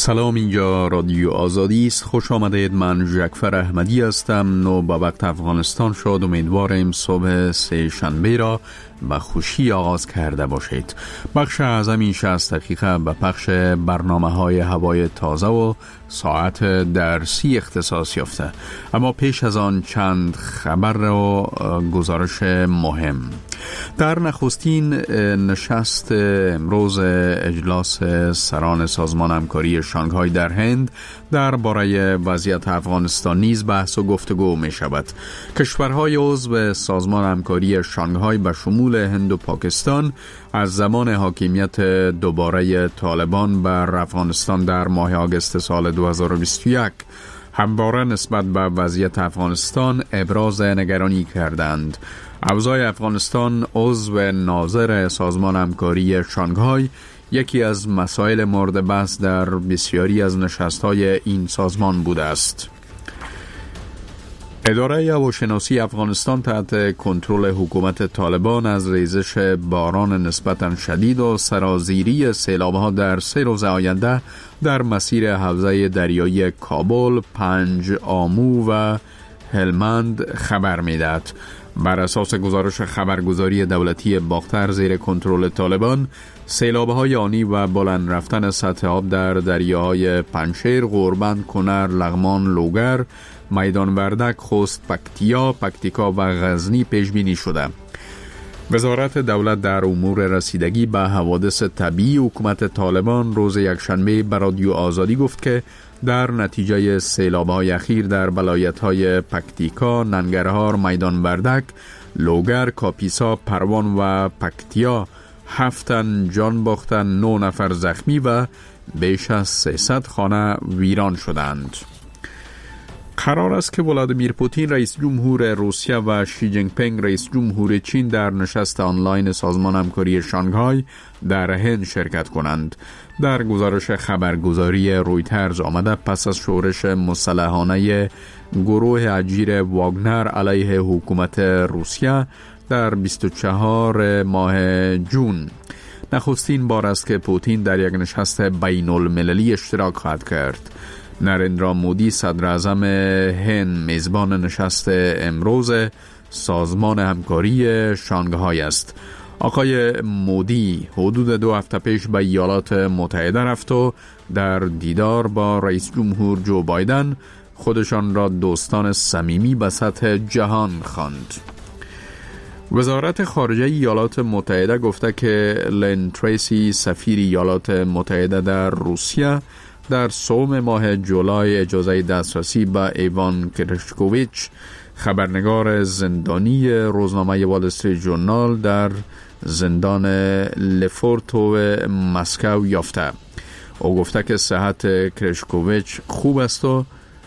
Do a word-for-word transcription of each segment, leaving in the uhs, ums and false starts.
سلام، اینجا رادیو آزادی است. خوش آمدید. من جعفر احمدی هستم. نو با وقت افغانستان شد. امیدوارم صبح سه شنبه را به خوشی آغاز کرده باشید. بخش اعظمی شصت دقیقه به پخش برنامه های هوای تازه و ساعت درسی اختصاص یافته. اما پیش از آن چند خبر و گزارش مهم. در نخستین نشست امروز اجلاس سران سازمان همکاری شانگهای در هند درباره وضعیت افغانستان نیز بحث و گفتگو می شود. کشورهای عضو سازمان همکاری شانگهای به شمول هند و پاکستان از زمان حاکمیت دوباره طالبان بر افغانستان در ماه آگوست سال دو هزار و بیست و یک همواره نسبت به وضعیت افغانستان ابراز نگرانی کردند. اوضاع افغانستان عضو ناظر سازمان همکاری شانگهای یکی از مسائل مورد بحث در بسیاری از نشست‌های این سازمان بوده است. اداره هواشناسی افغانستان تحت کنترل حکومت طالبان از ریزش باران نسبتاً شدید و سرازیری سیلاب‌ها در سه روز آینده در مسیر حوزه دریایی کابل، پنج آمو و هلمند خبر می‌دهد. بر اساس گزارش خبرگزاری دولتی باختر زیر کنترل طالبان، سیلاب‌های آنی و بلند رفتن سطح آب در دریاهای پنجشیر، غوربند، کنر، لغمان، لوگر، میدان وردک، خوست، پکتیا، پکتیکا و غزنی پیش بینی شده. وزارت دولت در امور رسیدگی به حوادث طبیعی حکومت طالبان روز یکشنبه به رادیو آزادی گفت که در نتیجه سیلاب‌های اخیر در ولایت‌های پکتیکا، ننگرهار، میدان وردک، لوگر، کاپیسا، پروان و پکتیا هفت تن جان باختن، نه نفر زخمی و بیش از سیصد خانه ویران شدند. قرار است که ولادیمیر پوتین رئیس جمهور روسیه و شی جین پینگ رئیس جمهور چین در نشست آنلاین سازمان همکاری شانگهای در هند شرکت کنند. در گزارش خبرگزاری رویترز آمده پس از شورش مسلحانه گروه اجیر واگنر علیه حکومت روسیه در بیست و چهارم ماه جون، نخستین بار است که پوتین در یک نشست بین المللی اشتراک خواهد کرد. نریندرا مودی صدر اعظم هند میزبان نشست امروز سازمان همکاری شانگهای است. آقای مودی حدود دو هفته پیش به ایالات متحده رفت و در دیدار با رئیس جمهور جو بایدن خودشان را دوستان صمیمی به سطح جهان خواند. وزارت خارجه ایالات متحده گفته که لین تریسی سفیر ایالات متحده در روسیه در سوم ماه جولای اجازه دسترسی به ایوان کرشکوویچ، خبرنگار زندانی روزنامه وال استریت ژورنال، در زندان لفورتو مسکو یافته. او گفته که صحت کرشکوویچ خوب است و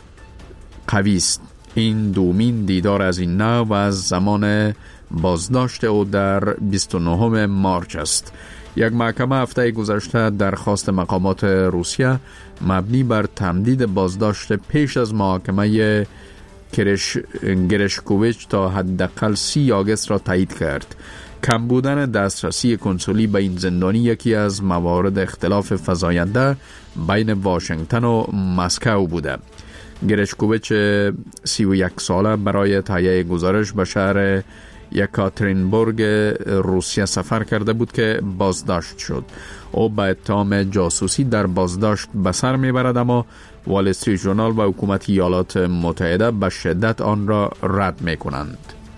قوی است. این دومین دیدار از این نوع و از زمان بازداشت او در بیست و نهم مارچ است. یک محکمه هفته گذشته درخواست مقامات روسیه مبنی بر تمدید بازداشت پیش از محاکمه کرش... گرشکوویچ تا حداقل سی آگوست را تایید کرد. کم بودن دسترسی کنسولی به این زندانی یکی از موارد اختلاف فزاینده بین واشنگتن و مسکو بوده. گرشکوویچ سی و یک ساله برای تهیه گزارش به شهر یکاترینبورگ روسیه سفر کرده بود که بازداشت شد. او به اتهام جاسوسی در بازداشت به سر میبرد، اما وال استریت ژورنال و حکومت ایالات متحده به شدت آن را رد میکنند.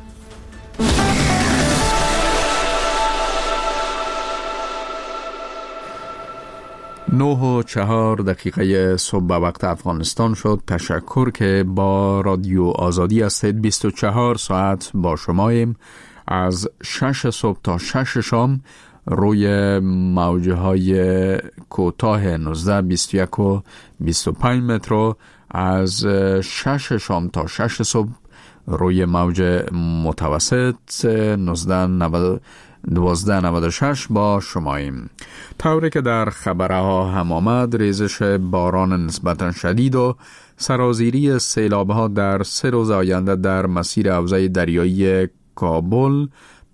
نه و چهار دقیقه صبح به وقت افغانستان شد. تشکر که با رادیو آزادی هستید. بیست و چهار ساعت با شماییم. از شش صبح تا شش شام روی موجه های کوتاه نوزده، بیست و یک و بیست و پنج متر، از شش شام تا شش صبح روی موج متوسط نوزده نود دوازده نود و شش با شماییم. طوری که در خبرها هم آمد، ریزش باران نسبتا شدید و سرازیری سیلاب‌ها در سه روز آینده در مسیر حوزه دریایی کابل،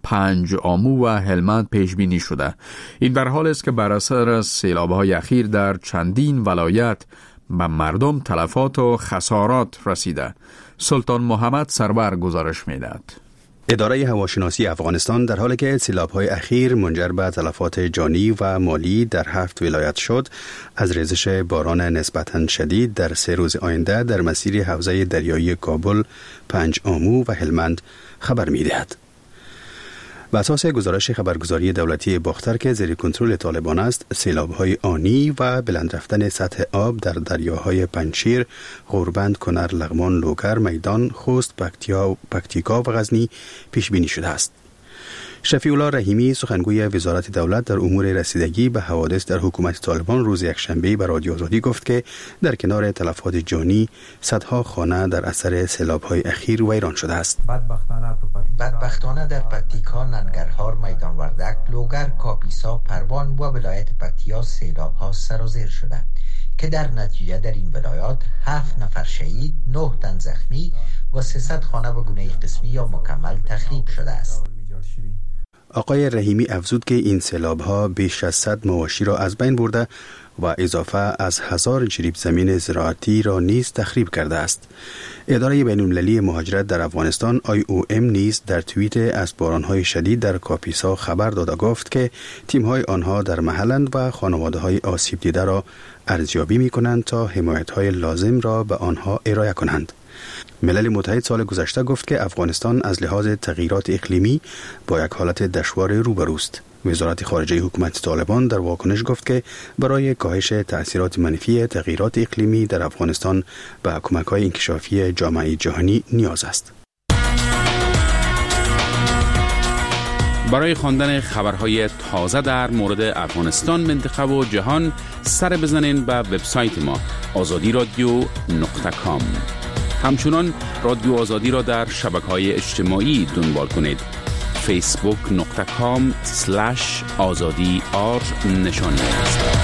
پنج آمو و هلمند پیش بینی شده. این در حالی است که بر اثر سیلاب‌های اخیر در چندین ولایت به مردم تلفات و خسارات رسیده. سلطان محمد سرور گزارش می‌دهد. اداره هواشناسی افغانستان در حالی که سیلاب‌های اخیر منجر به تلفات جانی و مالی در هفت ولایت شد، از ریزش باران نسبتاً شدید در سه روز آینده در مسیر حوزه دریایی کابل، پنج آمو و هلمند خبر می‌دهد. بر اساس گزارش خبرگزاری دولتی باختر که زیر کنترل طالبان است، سیلاب‌های آنی و بلند رفتن سطح آب در دریاهای پنجشیر، غوربند، کنر، لغمان، لوگر، میدان، خوست، پکتیا، پکتیکا و غزنی پیش بینی شده است. شفیع الله رحیمی سخنگوی وزارت دولت در امور رسیدگی به حوادث در حکومت طالبان روز یکشنبه به رادیو آزادی گفت که در کنار تلفات جانی، صدها خانه در اثر سیلاب‌های اخیر ویران شده است. بدبختانه در پکتیکا، ننگرهار، میدان وردک، لوگر، کاپیسا، پروان و ولایت پکتیا سیلاب‌ها سرازیر شده که در نتیجه در این ولایات هفت نفر شهید، نه تن زخمی و سیصد خانه به گونه قسمی یا مکمل تخریب شده است. آقای رحیمی افزود که این سیلاب‌ها بیش از صد مواشی را از بین برده و اضافه از هزار جریب زمین زراعتی را نیز تخریب کرده است. اداره بین‌المللی مهاجرت در افغانستان آی او ام نیز در توییت از باران‌های شدید در کاپیسا خبر داده گفت که تیم‌های آنها در محلند و خانواده‌های آسیب دیده را ارزیابی می‌کنند تا حمایت‌های لازم را به آنها ارائه کنند. ملل متحد سال گذشته گفت که افغانستان از لحاظ تغییرات اقلیمی با یک حالت دشوار روبروست. وزارت خارجه حکومت طالبان در واکنش گفت که برای کاهش تأثیرات منفی تغییرات اقلیمی در افغانستان به کمک‌های انکشافی جامعه جهانی نیاز است. برای خواندن خبرهای تازه در مورد افغانستان، منطقه و جهان سر بزنین به وبسایت ما آزادی رادیو نقطه کام. همچنان رادیو آزادی را در شبکه‌های اجتماعی دنبال کنید. فیسبوک نقطه کام سلش آزادی آر نشان است.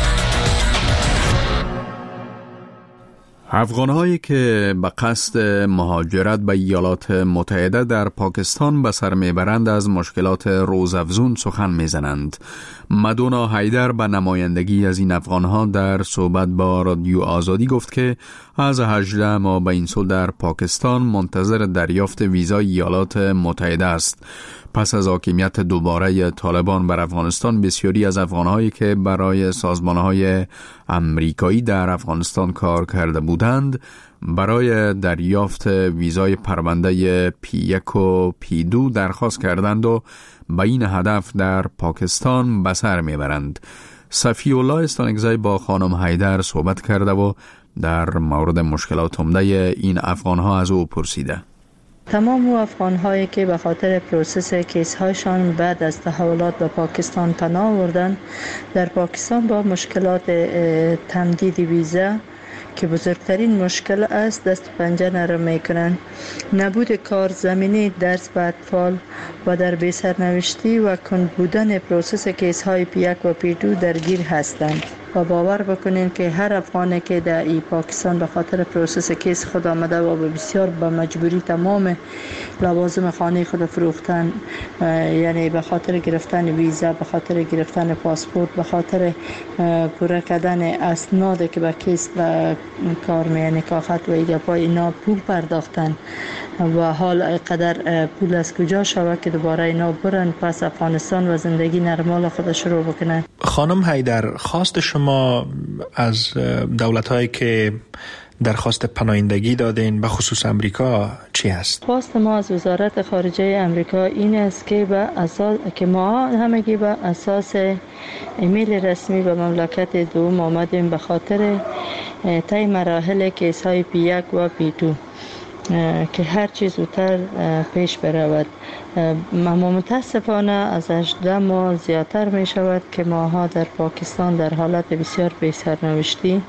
افغان‌هایی که به قصد مهاجرت به ایالات متحده در پاکستان به سر میبرند از مشکلات روزافزون سخن میزنند. مدونا حیدر به نمایندگی از این افغان‌ها در صحبت با رادیو آزادی گفت که از هجده ماه به این سو در پاکستان منتظر دریافت ویزای ایالات متحده است. پس از حاکمیت دوباره طالبان بر افغانستان، بسیاری از افغان‌هایی که برای سازمان‌های امریکایی در افغانستان کار کرده بودند برای دریافت ویزای پرونده پی یک و پی دو درخواست کردند و به این هدف در پاکستان به سر میبرند. صفی الله استانگزی با خانم حیدر صحبت کرده و در مورد مشکلات عمده این افغان‌ها از او پرسیده. تمام افغان‌هایی که به خاطر پروسس کیس‌هایشان بعد از تحولات به پاکستان پناه آوردند، در پاکستان با مشکلات تمدید ویزا که بزرگترین مشکل است دست پنجه نرم میکنند. نبود کار زمینی، درس به اطفال و در بی سرنوشتی و کند بودن پروسس کیس های پی یک و پی دو درگیر هستند. و باور بکنین که هر افغانی که در ای پاکستان به خاطر پروسس کیس خود آمده و به بسیار به مجبوری تمام لوازم خانه خود فروختن، یعنی به خاطر گرفتن ویزا، به خاطر گرفتن پاسپورت، به خاطر پوره کردن اسناد که به کیس و کار می نکاحت و ایگپای اینا پول پرداختن و حال قدر پول از کجا شود که دوباره اینا برن پس افغانستان و زندگی نرمال خود شروع بکنن. خانم حیدر، خواست شما از دولت‌هایی که درخواست پناهندگی دادین به خصوص امریکا چی است؟ خواست ما از وزارت خارجه امریکا این است که به اساس که ما همگی به اساس ایمیل رسمی به مملکت دوم آمدیم به خاطر طی مراحل کیس های پی یک و پی دو که هر چیز زودتر پیش برود. اما متاسفانه از هجده ماه زیادتر می شود که ماها در پاکستان در حالت بسیار بی سرنوشتی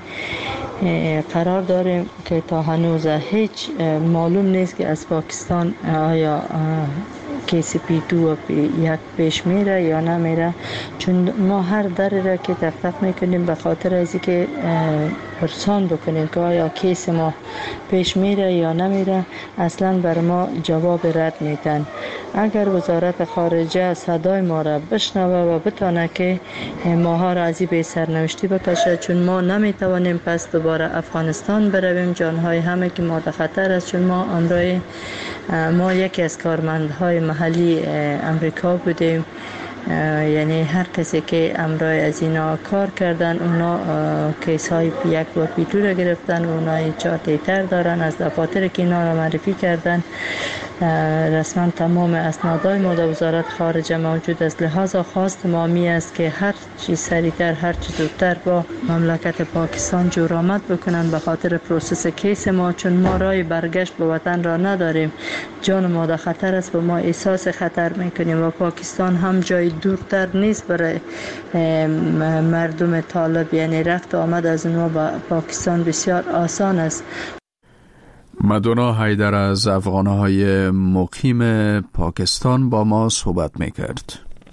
قرار داریم که تا هنوز هیچ معلوم نیست که از پاکستان آیا کیس پی دو و پی یک پیش میره یا نمیره، چون ما هر دری را که تق تق میکنیم به خاطر ازی که پرسان بکنیم که آیا کیس ما پیش میره یا نمیره، اصلا بر ما جواب رد میدن. اگر وزارت خارجه صدای ما را بشنوه و بتانه که ماها را از این سرنوشتی بکشه، چون ما نمیتوانیم پس دوباره افغانستان برویم، جانهای همه که ما در خطر است. چون ما امروز ما یکی از کارمندهای محلی امریکا بودیم، یعنی هر کسی که امروز از اینا کار کردن اونا کیس های پی یک و پی دو را گرفتن، اونا چارتیتر دارن، از دفاتر که اینا را معرفی کردن رسما تمام اسنادهای ما در وزارت خارجه موجود است. لحاظا خواست ما می است که هر چی سریعتر هر چی زودتر با مملکت پاکستان جورآمد بکنن به خاطر پروسس کیس ما، چون ما راه برگشت به وطن را نداریم، جان ما در خطر است و ما احساس خطر میکنیم و پاکستان هم جای دورتر نیست برای مردم طالب، یعنی رفت آمد از اونها به پاکستان بسیار آسان است. مدونا حیدر از افغانهای مقیم پاکستان با ما صحبت میکرد.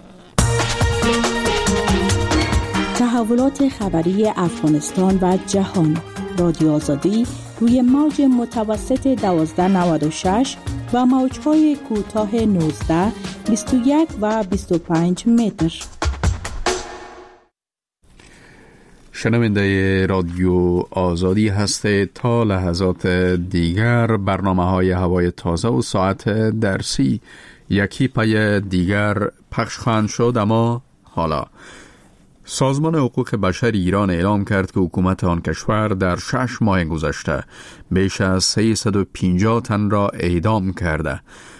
تحولات خبری افغانستان و جهان، رادیو آزادی روی موج متوسط دوازده نود و شش و موجهای کوتاه نوزده، بیست و یک و بیست و پنج متر. شنونده رادیو آزادی هسته. تا لحظات دیگر برنامه های هوای تازه و ساعت درسی یکی پای دیگر پخش خواهند شد. اما حالا سازمان حقوق بشر ایران اعلام کرد که حکومت آن کشور در شش ماه گذشته بیش از سیصد و پنجاه تن را اعدام کرده.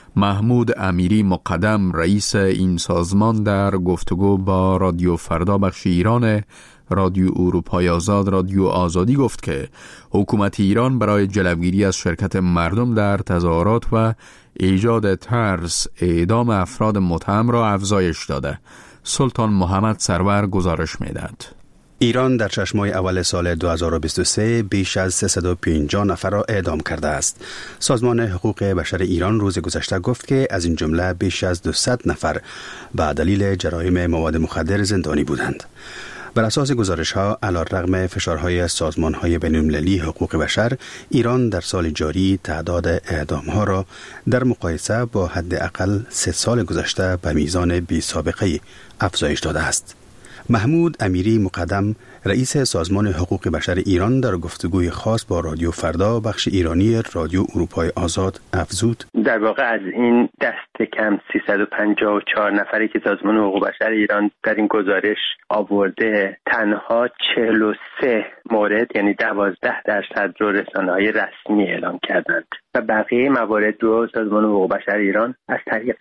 محمود امیری مقدم رئیس این سازمان در گفتگو با رادیو فردا بخش ایران رادیو اروپای آزاد رادیو آزادی گفت که حکومت ایران برای جلوگیری از شرکت مردم در تظاهرات و ایجاد ترس اعدام افراد متهم را افزایش داده. سلطان محمد سرور گزارش می‌دهد. ایران در شش ماه اول سال دو هزار و بیست و سه بیش از سیصد و پنجاه نفر را اعدام کرده است. سازمان حقوق بشر ایران روز گذشته گفت که از این جمله بیش از دویست نفر به دلیل جرایم مواد مخدر زندانی بودند. بر اساس گزارش‌ها علیرغم فشارهای سازمان‌های بین‌المللی حقوق بشر، ایران در سال جاری تعداد اعدام‌ها را در مقایسه با حداقل سه سال گذشته به میزان بی‌سابقه‌ای افزایش داده است. محمود امیری مقدم رئیس سازمان حقوق بشر ایران در گفتگوی خاص با رادیو فردا بخش ایرانی رادیو اروپای آزاد افزود: در واقع از این دست کم سیصد و پنجاه و چهار نفری که سازمان حقوق بشر ایران در این گزارش آورده، تنها چهل و سه مورد یعنی دوازده درصد رو رسانه‌های رسمی اعلام کردند و بقیه موارد رو سازمان حقوق بشر ایران از طریق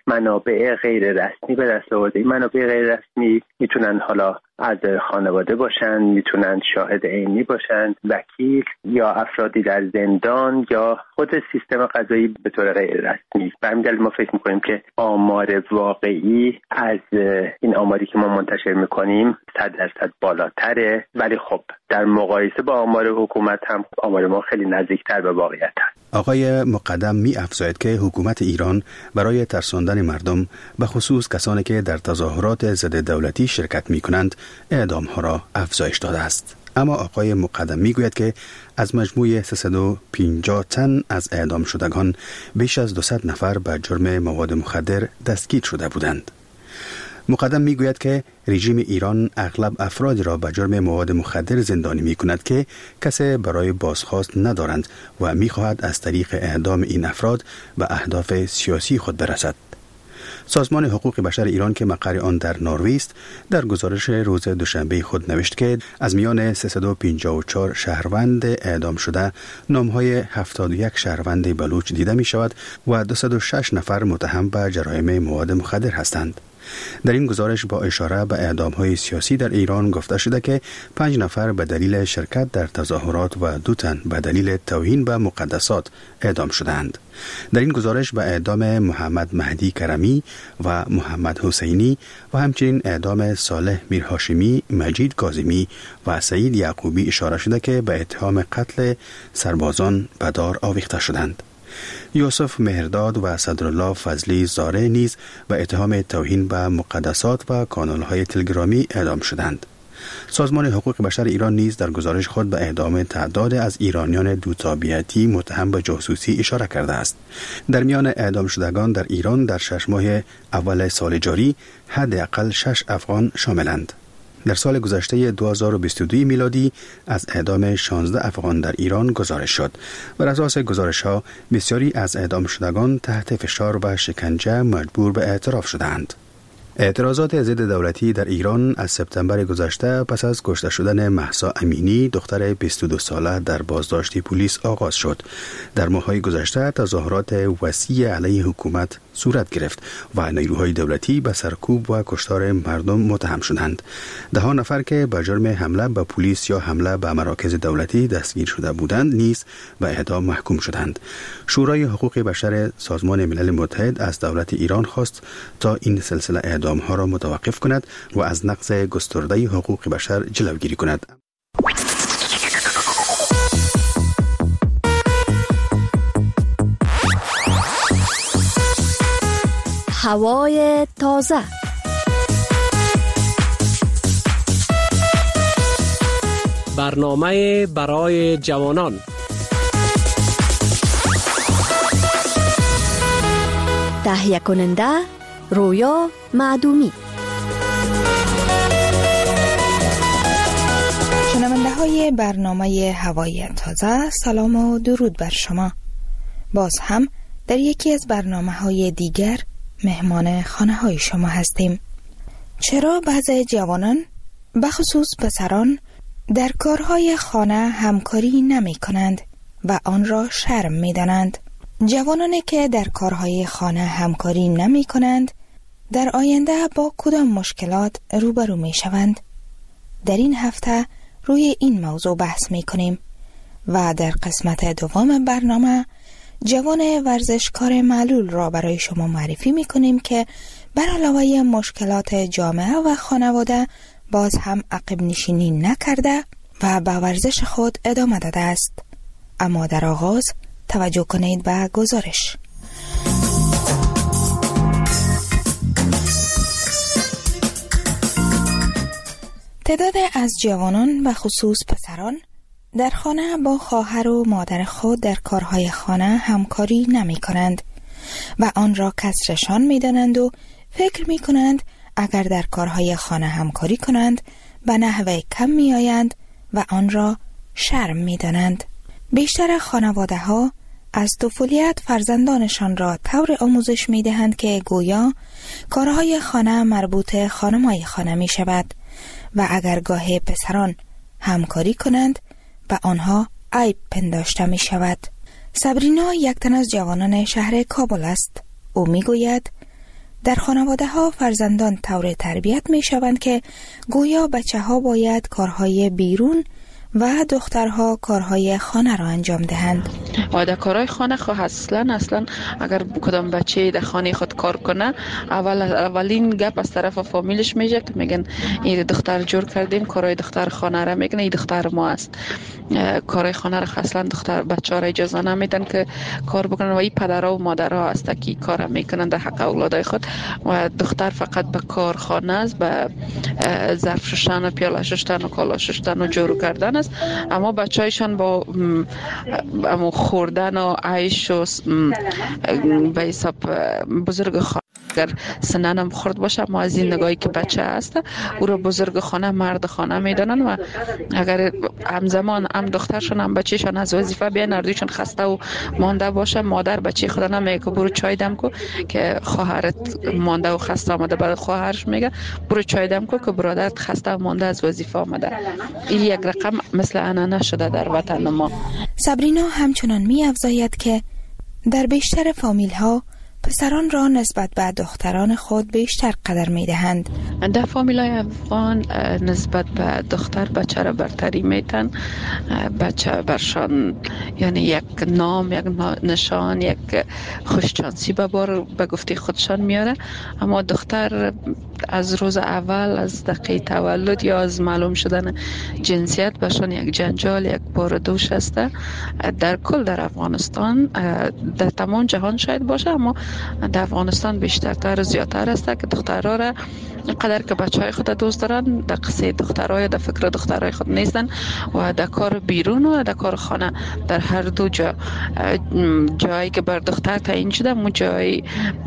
منابع غیر رسمی به دست آورده. این منابع غیر رسمی میتونن حالا از خانواده باشن، میتونن شاهد عینی باشن، وکیل یا افرادی در زندان یا خود سیستم قضایی به طور غیر رسمی. به همین دلیل ما فکر میکنیم که آمار واقعی از این آماری که ما منتشر میکنیم صد درصد بالاتره، ولی خب در مقایسه با آمار حکومت هم آمار ما خیلی نزدیکتر به واقعیت هست. آقای مقدم می افزاید که حکومت ایران برای ترساندن مردم به خصوص کسانی که در تظاهرات ضد دولتی شرکت می کنند اعدام ها را افزایش داده است. اما آقای مقدم می گوید که از مجموع سیصد و پنجاه تن از اعدام شدگان بیش از دویست نفر به جرم مواد مخدر دستگیر شده بودند. مقدم می گوید که رژیم ایران اغلب افرادی را به جرم مواد مخدر زندانی می کند که کسی برای بازخواست ندارند و می خواهد از طریق اعدام این افراد به اهداف سیاسی خود برسد. سازمان حقوق بشر ایران که مقر آن در نروژ است، در گزارش روز دوشنبه خود نوشت که از میان سیصد و پنجاه و چهار شهروند اعدام شده نامهای هفتاد و یک شهروند بلوچ دیده می شود و دویست و شش نفر متهم به جرایم مواد مخدر هستند. در این گزارش با اشاره به اعدام‌های سیاسی در ایران گفته شده که پنج نفر به دلیل شرکت در تظاهرات و دو تن به دلیل توهین به مقدسات اعدام شدند. در این گزارش به اعدام محمد مهدی کرمی و محمد حسینی و همچنین اعدام صالح میرهاشمی، مجید کاظمی و سعید یعقوبی اشاره شده که به اتهام قتل سربازان به دار آویخته شدند. یوسف مهرداد و صدرالله فضلی زاره نیز به اتهام توهین به مقدسات و کانال‌های تلگرامی اعدام شدند. سازمان حقوق بشر ایران نیز در گزارش خود به اعدام تعداد از ایرانیان دوتابیتی متهم به جاسوسی اشاره کرده است. در میان اعدام شدگان در ایران در شش ماه اول سال جاری حداقل شش افغان شاملند. در سال گذشته دو هزار و بیست و دو میلادی از اعدام شانزده افغان در ایران گزارش شد. بر اساس گزارش ها بسیاری از اعدام شدگان تحت فشار و شکنجه مجبور به اعتراف شدند. اعتراضات ضد دولتی در ایران از سپتامبر گذشته پس از کشته شدن مهسا امینی دختر بیست و دو ساله در بازداشت پلیس آغاز شد. در ماه‌های گذشته تظاهرات وسیع علیه حکومت صورت گرفت و نیروهای دولتی به سرکوب و کشتار مردم متهم شدند. ده ها نفر که به جرم حمله به پلیس یا حمله به مراکز دولتی دستگیر شده بودند نیز به اعدام محکوم شدند. شورای حقوق بشر سازمان ملل متحد از دولت ایران خواست تا این سلسله اعدام ها را متوقف کند و از نقض گسترده حقوق بشر جلوگیری کند. هوای تازه. برنامه برای جوانان. تهیه کننده رویا معدومی. شنونده های برنامه هوای تازه، سلام و درود بر شما. باز هم در یکی از برنامه های دیگر مهمان خانه های شما هستیم. چرا بعضی جوانان بخصوص پسران در کارهای خانه همکاری نمی کنند و آن را شرم می دانند؟ جوانانی که در کارهای خانه همکاری نمی کنند در آینده با کدام مشکلات روبرو می شوند؟ در این هفته روی این موضوع بحث می کنیم و در قسمت دوم برنامه جوان ورزشکار معلول را برای شما معرفی می کنیم که بر علاوه مشکلات جامعه و خانواده باز هم عقب نشینی نکرده و به ورزش خود ادامه داده است. اما در آغاز توجه کنید به گزارش. تعداد از جوانان و خصوص پسران در خانه با خواهر و مادر خود در کارهای خانه همکاری نمی کنند و آن را کسرشان می دانند و فکر می کنند اگر در کارهای خانه همکاری کنند به نحوه کم می آیند و آن را شرم می دانند. بیشتر خانواده ها از طفولیت فرزندانشان را طور آموزش می دهند که گویا کارهای خانه مربوط خانمای خانه می شود و اگر گاه پسران همکاری کنند به آنها عیب پنداشته می شود. صبرینا یک تن از جوانان شهر کابل است. او می گوید در خانواده ها فرزندان طور تربیت می شوند که گویا بچه ها باید کارهای بیرون و دخترها کارهای خانه را انجام دهند. و در کارهای خانه خو اصلا اصلا اگر کدام بچه در خانه خود کار کنه اول اولین گپ از طرف فامیلش میشه که میگن این دختر جور کردیم کارهای دختر خانه را میکنه، این دختر ما است. کارهای خانه را اصلا دختر بچه ها را اجازه نمیدن که کار بکنن و این پدرها و مادرها است که کار میکنن در حق اولادای خود و دختر فقط به کار خانه است، به ظرف شستن و پیاله شستن و کالا شستن و جورو کردن است. اما بچه‌هایشان با اما خوردن و عیش و به حساب بزرگ خانه اگر سننم خورد باشه اما از این نگاهی که بچه هست او را بزرگ خانه مرد خانه میدانن و اگر همزمان هم دخترشان هم بچهشان از وظیفه بیان اردوشان خسته و مانده باشه مادر بچه خدا نمیگه که برو چای دم کو که خواهرت مانده و خسته آمده، بعد خواهرش میگه برو چای دم کو که برادرت خسته و مانده از وظیفه آمده. این یک رقم مثل انانه شده در وطن ما. صبرینا همچنان می افزاید که در بیشتر فامیل ها پسران را نسبت به دختران خود بیشتر قدر می دهند. در فامیلای افغان نسبت به دختر بچه را برتری میتن. بچه برشان یعنی یک نام، یک نشان، یک خوششانسی به بار به گفته خودشان میاره. اما دختر از روز اول از دقیقه تولد یا از معلوم شدن جنسیت برشان یک جنجال، یک بار دوش است. در کل در افغانستان در تمام جهان شاید باشه اما در افغانستان بیشترتر و زیادتر است که دخترها را قدر که بچه های خود دوست دارن در قصه دخترهای در فکر دخترهای خود نیستن و در کار بیرون و در کار خانه در هر دو جا جایی که بر دختر تعیین شده اون جای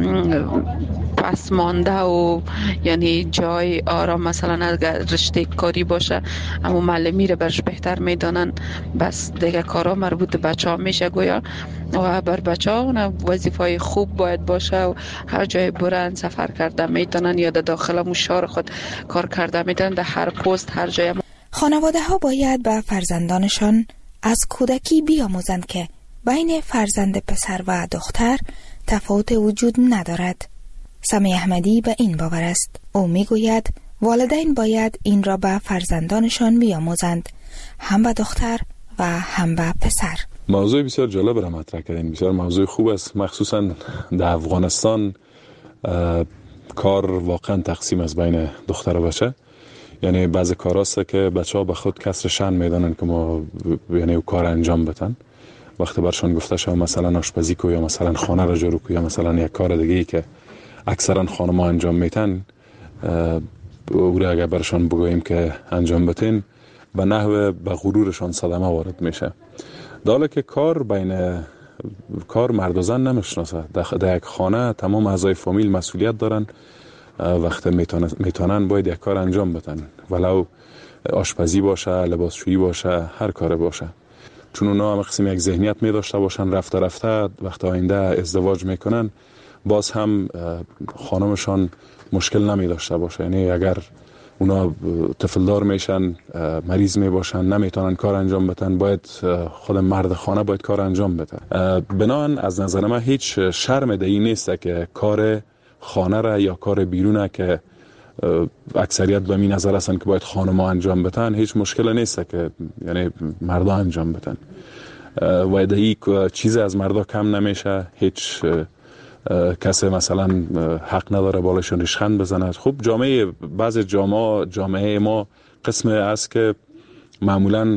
پس مانده و یعنی جای آرام مثلا اگر رشته کاری باشه اما معلمی رو برش بهتر میدانن بس دیگه کارا مربوط به بچه ها میشه گویا و بر بچه ها وظیفه خوب باید باشه و هر جای برن سفر کرده میتونن یا در داخل شهر خود کار کرده میتونن در هر پست هر جای. خانواده ها باید به فرزندانشان از کودکی بیاموزند که بین فرزند پسر و دختر تفاوت وجود ندارد. سمی احمدی به این باور است. او میگوید والدین باید این را به فرزندانشان بیاموزند، هم به دختر و هم به پسر. موضوع بسیار جالب را مطرح کردین، بسیار موضوع خوب است. مخصوصا در افغانستان کار واقعا تقسیم از بین دختر و بچه، یعنی بعضی کار هست که بچه ها به خود کسر شن میدانن که ما یعنی کار انجام بدن. وقتی برشان گفته شد مثلا آشپزی کو یا مثلا خانه را جارو کو یا مثلا یک کار دیگه ای که اکثرا خانم ها انجام میتن او را اگر برشان بگوییم که انجام بتین به نحو به غرورشان صدمه وارد میشه. داله که کار بین کار مرد و زن نمیشناسه. در یک خانه تمام اعضای فامیل مسئولیت دارن، وقتی میتونن باید یک کار انجام بدن، ولو آشپزی باشه، لباسشویی باشه، هر کار باشه. چون اونا هم قسم یک ذهنیت می داشته باشن رفته رفته وقتی آینده ازدواج میکنن باز هم خانمشان مشکل نمی داشته باشه. یعنی اگر اونا طفلدار میشن، مریض می باشن، نمیتونن کار انجام بدن، باید خود مرد خانه باید کار انجام بده. بنابراین از نظر من هیچ شرم دهی نیست که کار خانه را یا کار بیرونه که اکثریت به می نظر هستن که باید خانم‌ها انجام بدن، هیچ مشکل نیست که یعنی مردا انجام بدن و دهی چیز از مردا کم نمیشه. هیچ کسی مثلا حق نداره بالاشون ریشخند بزنه. خب جامعه بعض جامعه جامعه ما قسم است که معمولا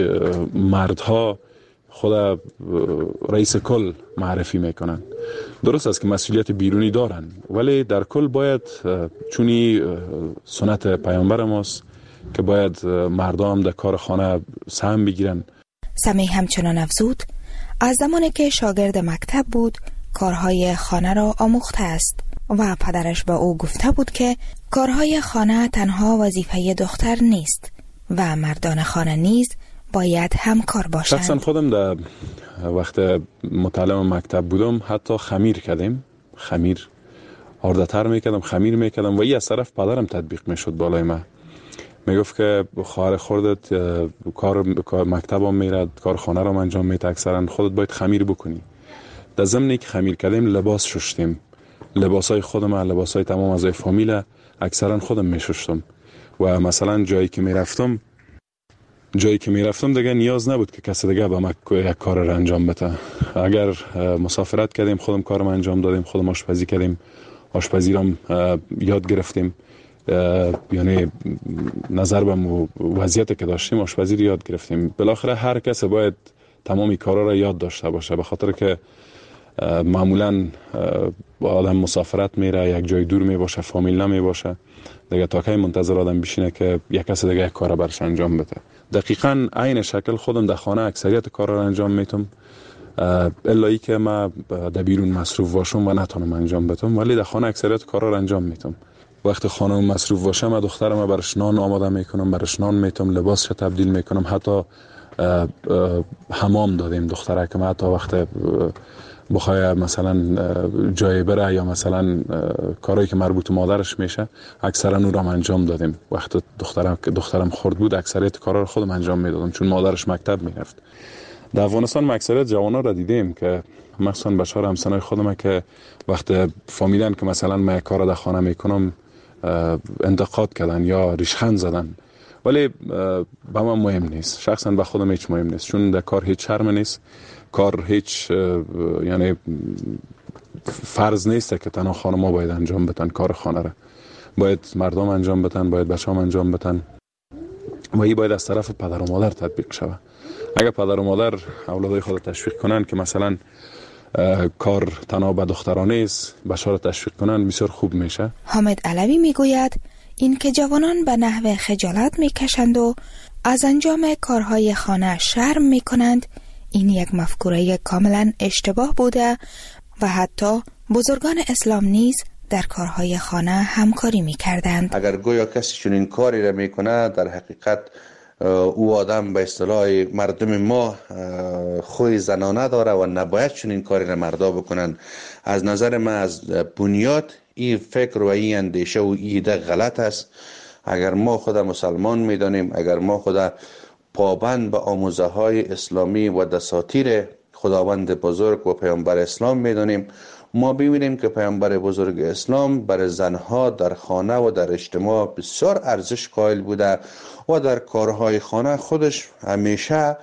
مردها خود رئیس کل معرفی میکنن. درست است که مسئولیت بیرونی دارن، ولی در کل باید چونی سنت پیامبر ماست که باید مردم در کار خانه سهم بگیرن. سمی همچنان افزود از زمانی که شاگرد مکتب بود کارهای خانه را آموخته است و پدرش به او گفته بود که کارهای خانه تنها وظیفه دختر نیست و مردان خانه نیز باید همکار باشند. شخصا خودم در وقت متعلم مکتب بودم حتی خمیر کردیم، خمیر آرده‌تر میکردم، خمیر میکردم و این از طرف پدرم تطبیق میشد بالای من. میگفت که خواهر خودت کار مکتبم میرد، کار خانه رو انجام میده، اکثرا خودت باید خمیر بکنی. در ضمنی که خمیر کردیم لباس شستیم، لباسای خودم، لباسای تمام اعضای فامیل اکثرا خودم میشستم و مثلا جایی که میرفتم جایی که میرفتم دیگه نیاز نبود که کسی دیگه به من یک کار رو انجام بده. اگر مسافرت کردیم خودم کارم انجام دادیم، خودم آشپزی کردیم، آشپزی رو یاد گرفتیم، یعنی نظر به وضعیتی که داشتیم آشپزی رو یاد گرفتیم. بالاخره هر کس باید تمامی کارا رو یاد داشته باشه، به خاطر که معمولا آدم مسافرت میره، یک جای دور می باشه، فامیل نمی باشه، دیگه تا کی منتظر آدم بشینه که یک کس دیگه یک کار برش انجام بده. دقیقاً عین شکل خودم در خانه اکثریت کارا رو انجام میتم، الا ای که ما در بیرون مصروف باشم و نتونم انجام بدم، ولی در خانه اکثریت کارا رو انجام میتم. وقتی خانم مصروف باشه من دخترم برش نان آماده میکنم، برش نان میتم، لباسش تبدیل میکنم، حتی حمام دادیم دختره که حتی وقت بخواه مثلا جای بره یا مثلا کارهایی که مربوط به مادرش میشه اکثرا اون رو انجام دادیم. وقت دخترم که دخترم خرد بود اکثریت کارا رو خودم انجام میدادم چون مادرش مکتب میرفت. در افغانستان اکثریت جوانا را دیدیم که مثلا بچه‌ها همسنای خودم که وقت فامیلن که مثلا من کار در خانه میکنم انتقاد کردن یا ریشخند زدن، ولی به من مهم نیست، شخصا به خودم هیچ مهم نیست، چون در کار هیچ شرم نیست. کار هیچ یعنی فرض نیست که تنها خانم‌ها باید انجام بدن کار خانه را، باید مردم انجام بدن، باید بچه‌ها انجام بدن و این باید از طرف پدر و مادر تطبیق شود. اگر پدر و مادر اولادای خود تشویق کنن که مثلا کار تنها به دخترانه است، بچه‌ها را تشویق کنن بسیار خوب میشه. حامد علوی میگوید این که جوانان به نحو خجالت میکشند و از انجام کارهای خانه شرم میکنند، این یک مفکوره کاملا اشتباه بوده و حتی بزرگان اسلام نیز در کارهای خانه همکاری میکردند. اگر گویا کسی چون این کاری را میکنه، در حقیقت او آدم به اصطلاح مردم ما خوی زنانه داره و نباید چون این کاری را مردا بکنن. از نظر من از بنیاد این فکر و این اندیشه و ایده غلط است. اگر ما خود مسلمان میدانیم، اگر ما خود پابند به آموزه های اسلامی و دساتیر خداوند بزرگ و پیامبر اسلام میدانیم، ما ببینیم که پیامبر بزرگ اسلام برای زنها در خانه و در اجتماع بسیار ارزش قائل بوده و در کارهای خانه خودش همیشه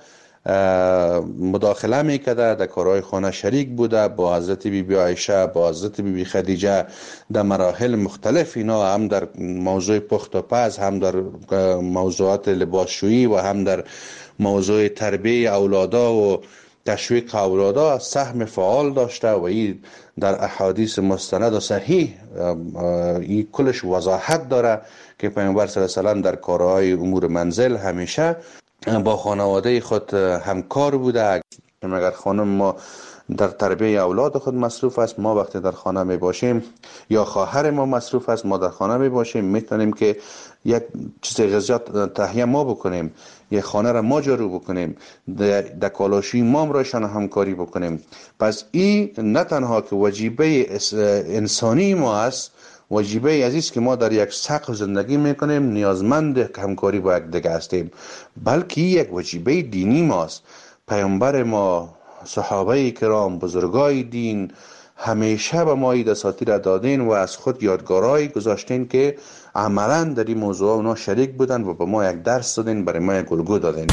مداخله میکرده، در کارهای خانه شریک بوده. با حضرت بی بی عایشه، با حضرت بی بی خدیجه در مراحل مختلف، اینا هم در موضوع پخت و پز، هم در موضوعات لباسشویی و هم در موضوع تربیه اولادا و تشویق اولادا سهم فعال داشته و این در احادیث مستند و صحیح این کلش وضاحت داره که پیامبر صلی الله علیه و سلم در کارهای امور منزل همیشه با خانواده خود همکار بوده. اگر خانم ما در تربیه اولاد خود مصروف است، ما وقتی در خانه می باشیم یا خواهر ما مصروف است، ما در خانه می باشیم، میتونیم که یک چیز غذیات تهیه ما بکنیم، یک خانه را ما جارو بکنیم، در کالاشوی ما رایشان همکاری بکنیم. پس این نه تنها که وجیبه انسانی ما است، وجیبه عزیز که ما در یک سقف زندگی میکنیم، نیازمند همکاری با یک دیگه هستیم، بلکه یک وجیبه دینی ماست. پیامبر ما، صحابه کرام، بزرگای دین همیشه به ما دساتیر دادین و از خود یادگارایی گذاشتین که عملا در این موضوع اونا شریک بودن و به ما یک درس دادین، برای ما یک الگو دادین.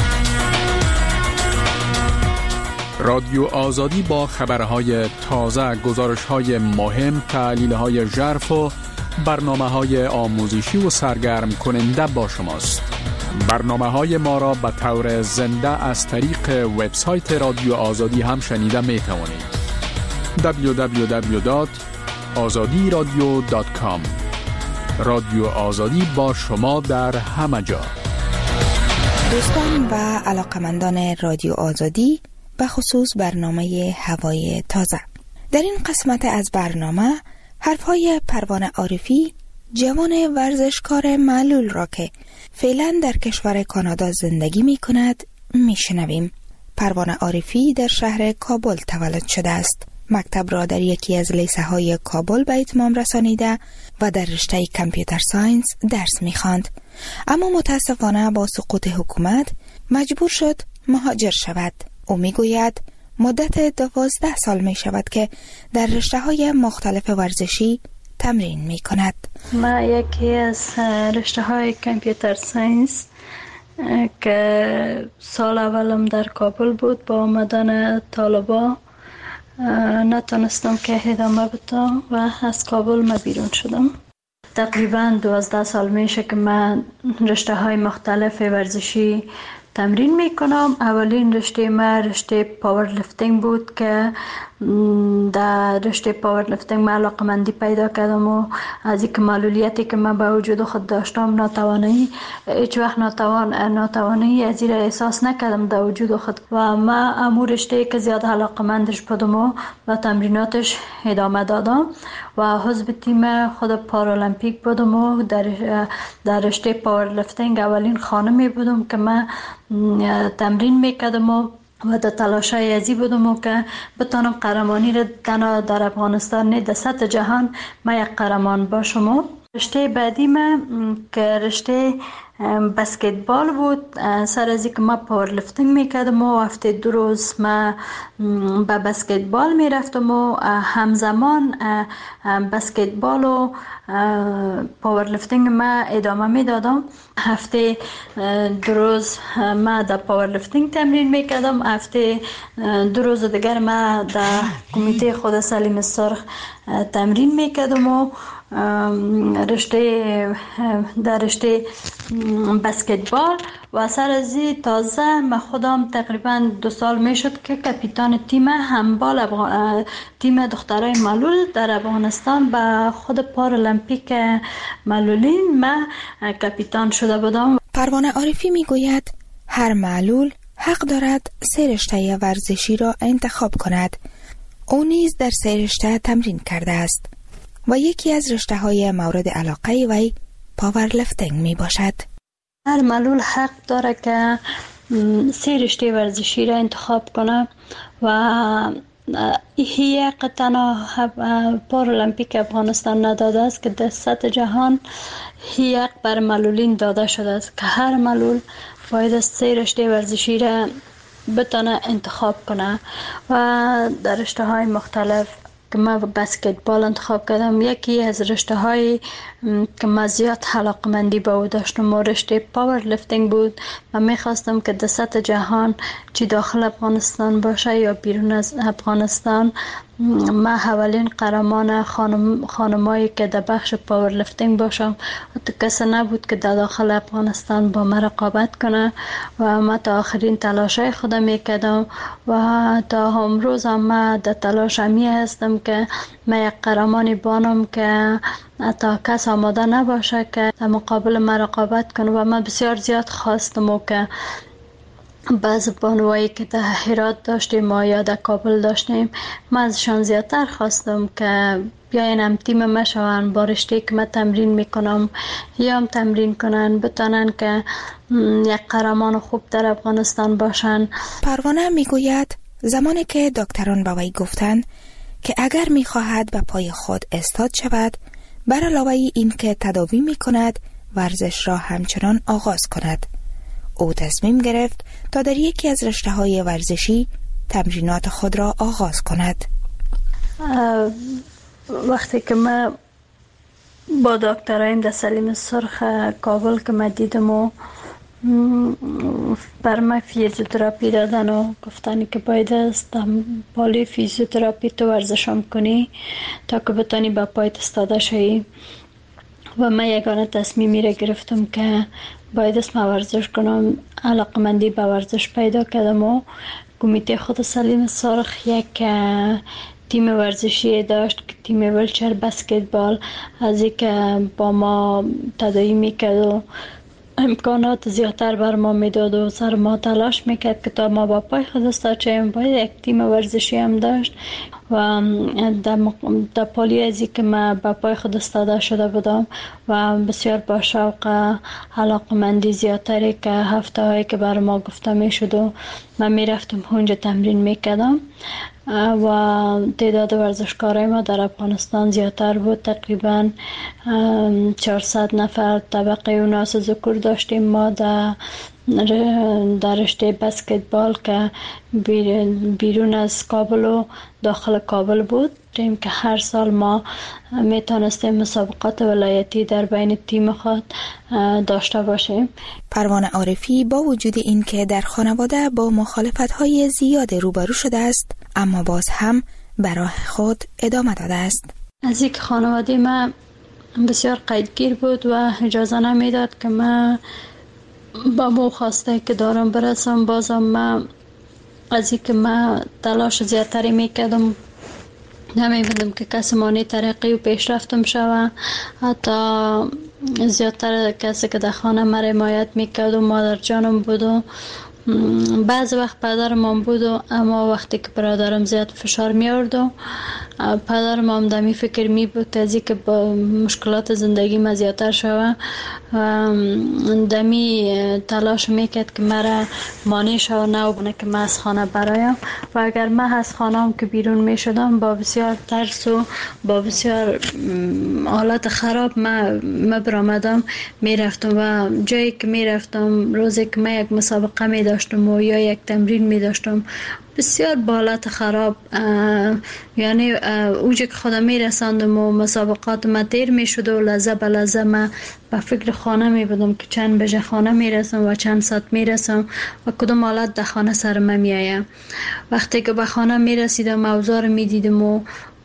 رادیو آزادی با خبرهای تازه، گزارش‌های مهم، تحلیل‌های ژرف و برنامه‌های آموزشی و سرگرم کننده با شماست. برنامه‌های ما را به طور زنده از طریق وبسایت رادیو آزادی هم شنیده می‌توانید. دبلیو دبلیو دبلیو دات آزادی رادیو دات کام. رادیو آزادی با شما در همه جا. دوستان و علاقمندان رادیو آزادی، به خصوص برنامه هوای تازه، در این قسمت از برنامه حرفهای پروانه عارفی، جوان ورزشکار معلول را که فعلا در کشور کانادا زندگی می کند می شنویم. پروانه عارفی در شهر کابل تولد شده است. مکتب را در یکی از لیسه های کابل به اتمام رسانیده و در رشته کامپیوتر ساینس درس می خواند. اما متاسفانه با سقوط حکومت مجبور شد مهاجر شود. او می گوید مدت دوازده سال می شود که در رشته های مختلف ورزشی تمرین می کند. ما یکی از رشته های کامپیوتر ساینس که سال اولم در کابل بود، با آمدن طالبا نتونستم که ادامه بدم و از کابل ما بیرون شدم. تقریبا دوازده سال میشه که من رشته های مختلف ورزشی تمرین میکنم. اولین رشته ما رشته پاور لیفتینگ بود که در رشته پاور لیفتینگ من علاقمندی پیدا کردم و از یک معلولیتی که من به وجود خود داشتم، ناتوانی، هیچ وقت ناتوان ناتوانی از این احساس نکردم در وجود خود و من امو رشته که زیاد علاقمندش بودم و و تمریناتش ادامه دادم و حزب تیم خود پارالمپیک بودم و در در رشته پاور لیفتینگ اولین خانمی بودم که من تمرین میکردم و و در تلاشای ازی بودم و که بتانم قهرمانی را تنها در افغانستان نه در سطح جهان ما یک قهرمان باشم. رشته بعدی من که رشته بسکتبال بود، سر از اینکه ما پاور لیفتینگ میکردم و هفته دو روز ما به بسکتبال میرفتم و همزمان بسکتبال و پاور لیفتینگ ما ادامه میدادم. هفته دو روز ما در پاور لیفتینگ تمرین میکردم، هفته دو روز دیگر ما در کمیته خود سلیم سرخ تمرین میکردم و رشته در رشته بسکتبال و سر از تازه من خودم تقریبا دو سال می شد که کاپیتان تیم هندبال افغان... تیم دخترای معلول در افغانستان به خود پارالمپیک معلولین من کاپیتان شده بودم. پروانه عارفی می گوید هر معلول حق دارد سه رشته ورزشی را انتخاب کند. او نیز در سه رشته تمرین کرده است و یکی از رشته های مورد علاقه وی پاورلفتینگ می باشد. هر معلول حق داره که سه رشته ورزشی را انتخاب کنه و این تنها پارالمپیک افغانستان نداده است که در سطح جهان یک بر معلولین داده شده است که هر معلول باید سه رشته ورزشی را بتونه انتخاب کنه و در رشته های مختلف که من بسکتبال انتخاب کردم. یکی از رشته های که من زیاد علاقه‌مندی به او داشتم و رشته پاور لفتینگ بود. من میخواستم که در سطح جهان چی داخل افغانستان باشه یا بیرون از افغانستان من اولین قهرمان خانم خانمایی که در بخش پاور لفتینگ باشم. حتی کسی نبود که در داخل افغانستان با من رقابت کنه و من تا آخرین تلاشای خودم میکردم و تا امروز هم من در تلاش همی هستم که من یک قهرمانی بانم که تا کس آماده نباشه که در مقابل من رقابت کنه. و من بسیار زیاد خواستم و که بعض بانوایی که در هرات داشتیم ما یا در کابل داشتیم من ازشان زیادتر خواستم که بیاین هم تیم ما شوند با رشته که من تمرین میکنم یا هم تمرین کنن بتانن که یک قهرمان خوب در افغانستان باشن. پروانه میگوید زمانی که دکتران با وی گفتند که اگر میخواهد به پای خود استاد شود بر علاوه این که تداوی میکند ورزش را همچنان آغاز کند. او تصمیم گرفت تا در یکی از رشته‌های ورزشی تمرینات خود را آغاز کند. وقتی که من با دکترایم در سلیم سرخ کابل که من دیدم و بر من فیزیوتراپی دادن و گفتن که باید است بالی فیزیوتراپی تو ورزشم کنی تا که بتانی با پایت استاده شوی و من یگانه تصمیمی را گرفتم که باید است من ورزش کنم. علاقمندی به ورزش پیدا کردم و کمیته خود سلیم سرخ یک تیم ورزشی داشت که تیم ویلچر بسکتبال از این که با ما تداعی میکرد و امکانات زیادتر بر ما میداد و سر ما تلاش میکرد که تا ما با پای خود استاد شویم. باید یک تیم ورزشی هم داشت و در پالی ازی که من با پای خود استاده شده بودم و بسیار با شوق علاقمندی زیادتری که هفته هایی که بر ما گفته میشد و من میرفتم اونجا تمرین میکردم و تعداد ورزشکارای ما در افغانستان زیادتر بود. تقریبا چهارصد نفر طبقه اوناس ذکور داشتیم ما در در رشته بسکتبال که بیرون از کابل و داخل کابل بود که هر سال ما میتونستیم مسابقات ولایتی در بین تیم خود داشته باشیم. پروانه عارفی با وجود این که در خانواده با مخالفت‌های زیاد روبرو شده است اما باز هم برای خود ادامه داده است. از یک خانواده من بسیار قیدگیر بود و اجازه نمیداد که من با مو خواسته که دارم برسم. بازم من از این که من تلاش زیادتری میکردم نمیبودم که کسی مانی ترقی و پیشرفتم شوه. حتی زیادتر کسی که در خانه من حمایت میکرد و مادر جانم بود و بعض وقت پدرم هم بود و اما وقتی که برادرم زیاد فشار می آورد و پدرم هم دمی فکر می بود از این که با مشکلات زندگی ما زیادتر شوه دمی تلاش میکرد که مرا مانع شوه نه بونه که من از خانه برایم و اگر من از خانه هم که بیرون می شدم با بسیار ترس و با بسیار حالت خراب من, من برآمدم می رفتم و جایی که می رفتم روزی که من یک مسابقه می داشتم و یا یک تمرین می داشتم بسیار بالات خراب یعنی اوجه که خودم می رساندم و مسابقات ما تیر می شد و لحظه به لحظه من به فکر خانه می بودم که چند بجه خانه می رسم و چند ساعت می رسم و کدام حالت در خانه سر من می آیم. وقتی که به خانه می رسیدم اوضاع رو می دیدم و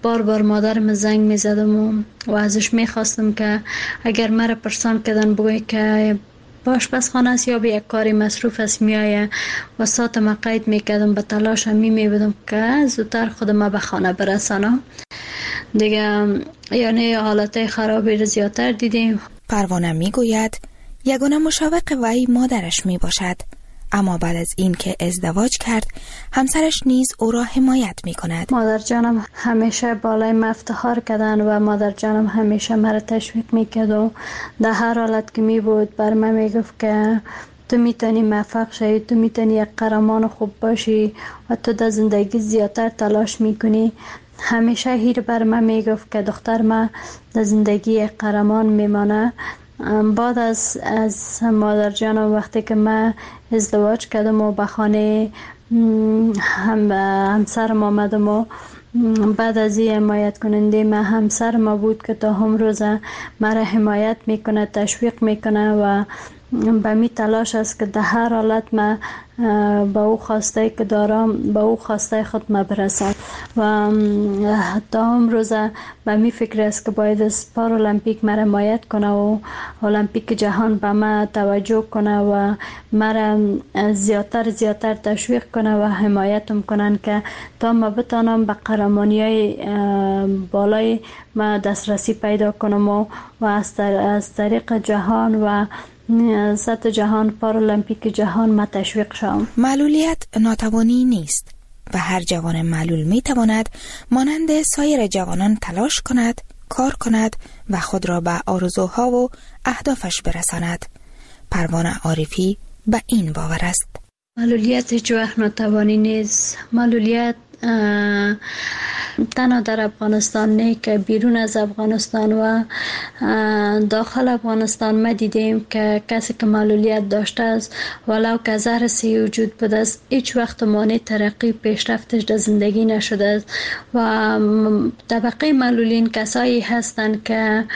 بار بار مادرم زنگ می زدم و, و ازش می خواستم که اگر مرا پرسان کردن بگوی که آشپزخانه است یا به یک کاری مصروف است میایه و ساعت ما قید میکردم، به تلاش می میبودم که زودتر خودم به خانه برسانم دیگه. یعنی حالت خرابی رو زیادتر دیدیم. پروانه میگوید یگانه مشوق وی مادرش می باشد، اما بعد از این که ازدواج کرد همسرش نیز او را حمایت می کند. مادر جانم همیشه بالای من افتخار کردن و مادر جانم همیشه مرا تشویق می کرد و در هر حالت که می بود بر من می گفت که تو میتونی موفق شی، تو میتونی یک قهرمان خوب باشی و تو در زندگی زیادتر تلاش میکنی. همیشه هیر بر من می گفت که دختر من در زندگی یک قهرمان میمانه. بعد از از مادر جانم وقتی که من ازدواج کردم و به خانه هم همسرم آمدم و بعد از این حمایت کننده من همسر ما بود که تا هم روز مرا حمایت میکنه، تشویق میکنه و به می تلاش است که در هر حالت من با او خواسته که دارم با او خواسته خود ما برسم و تا هم روز به می فکر است که باید از پارالمپیک مرا حمایت کنه و المپیک جهان به من توجه کنه و مرا زیادتر زیادتر تشویق کنه و حمایتم کنن که تا ما بتانم به قهرمانی های بالای ما دسترسی پیدا کنم و, و از, از طریق جهان و سطح جهان پارالمپیک جهان ما تشویق شوم. معلولیت ناتوانی نیست و هر جوان معلول می تواند مانند سایر جوانان تلاش کند، کار کند و خود را به آرزوها و اهدافش برساند. پروانه عارفی به این باور است. معلولیت هیچ وقت ناتوانی نیست. معلولیت تنها در افغانستان نه که بیرون از افغانستان و داخل افغانستان ما دیدیم که کسی که معلولیت داشته است ولو که زهر سی وجود بوده است هیچ وقت مانع ترقی پیشرفتش در زندگی نشده است و طبقه معلولین کسایی هستند که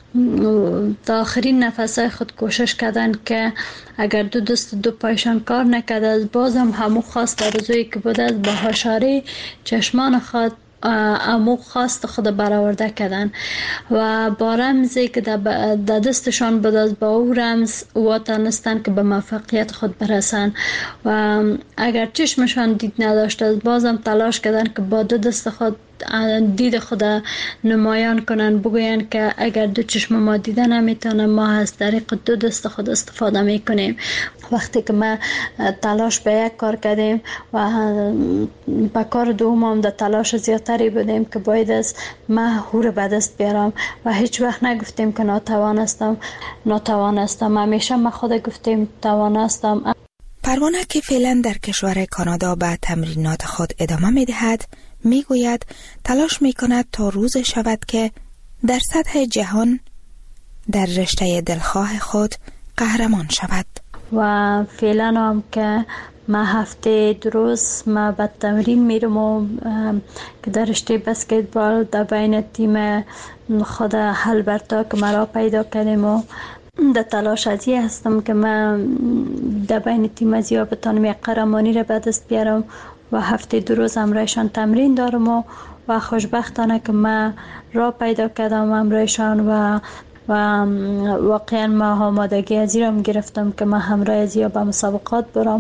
تا آخرین نفسای خود کوشش کردن که اگر دو دست دو پایشان کار نکرده از بازم همو خواست آرزویی که بوده است با هاشاری چشمان خود امو خواست خود برآورده کردن و با رمزی که در دستشان بود از با او رمز واتانستن که به موفقیت خود برسن و اگر چشمشان دید نداشته از بازم تلاش کردن که با دو دست خود دید خود نمایان کنن، بگوین که اگر دو چشم ما دیده نمیتونه ما از طریق دو دست خود استفاده میکنیم. وقتی که ما تلاش به یک کار کردیم و به کار دوم هم در تلاش زیادتری بودیم که باید از ما هور به دست بیارم و هیچ وقت نگفتیم که ناتوانستم ناتوانستم همیشه ما خود گفتیم توانستم. پروانه که فعلا در کشور کانادا به تمرینات خود ادامه میدهد میگوید تلاش میکند تا روز شود که در سطح جهان در رشته دلخواه خود قهرمان شود. و فعلا هم که ما هفته دو روز ما به تمرین میرم و که در رشته بسکتبال در بین تیم خود هلبرتا که مرا پیدا کردیم و در تلاش ازی هستم که من در بین تیم ازیا بتانم یک قهرمانی را به دست بیارم و هفته دو روز امرایشان تمرین دارم و, و خوشبختانه که من را پیدا کردم امرایشان و و واقعا ما آمادگی ازی را گرفتم که من همراه ازی به مسابقات برم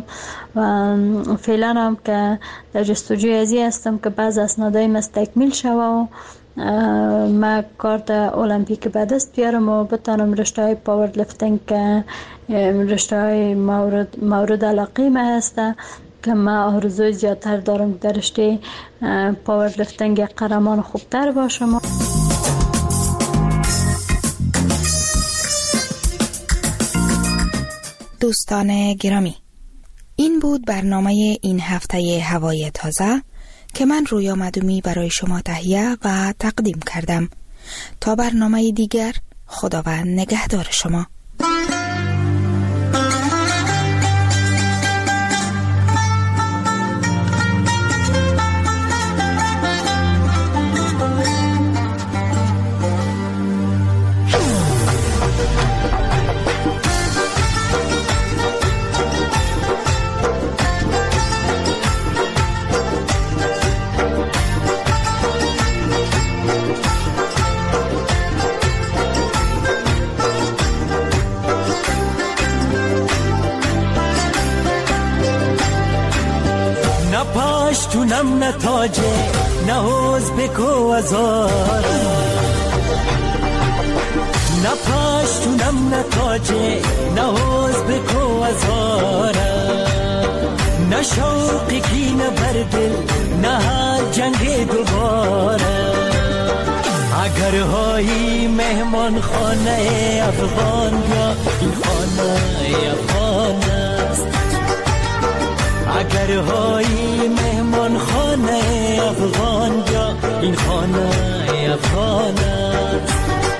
و فعلا هم که در جستجوی ازی هستم که بعض اسنادای مستکمیل شوه و ما کارت المپیک به دست بیارم و بتانم رشته های پاور لفتینگ که رشته های مورد, مورد علاقه ما هسته که ما آرزوی زیادتر دارم در رشته پاور لفتینگ یک قهرمان خوبتر باشم. دوستان گرامی، این بود برنامه این هفته هوای تازه که من رویا مدومی برای شما تهیه و تقدیم کردم. تا برنامه دیگر، خداوند نگهدار شما. پشتونم نه تاجه نه حوز بکو ازاره، نه پشتونم نه تاجه نه حوز بکو ازاره، نه شوقی کی نه بردل نه جنگ دوباره. اگر هایی مهمان خانه افغان یا این خانه افغان است، اگر هایی مهمان خانه افغان یا این خانه افغان است.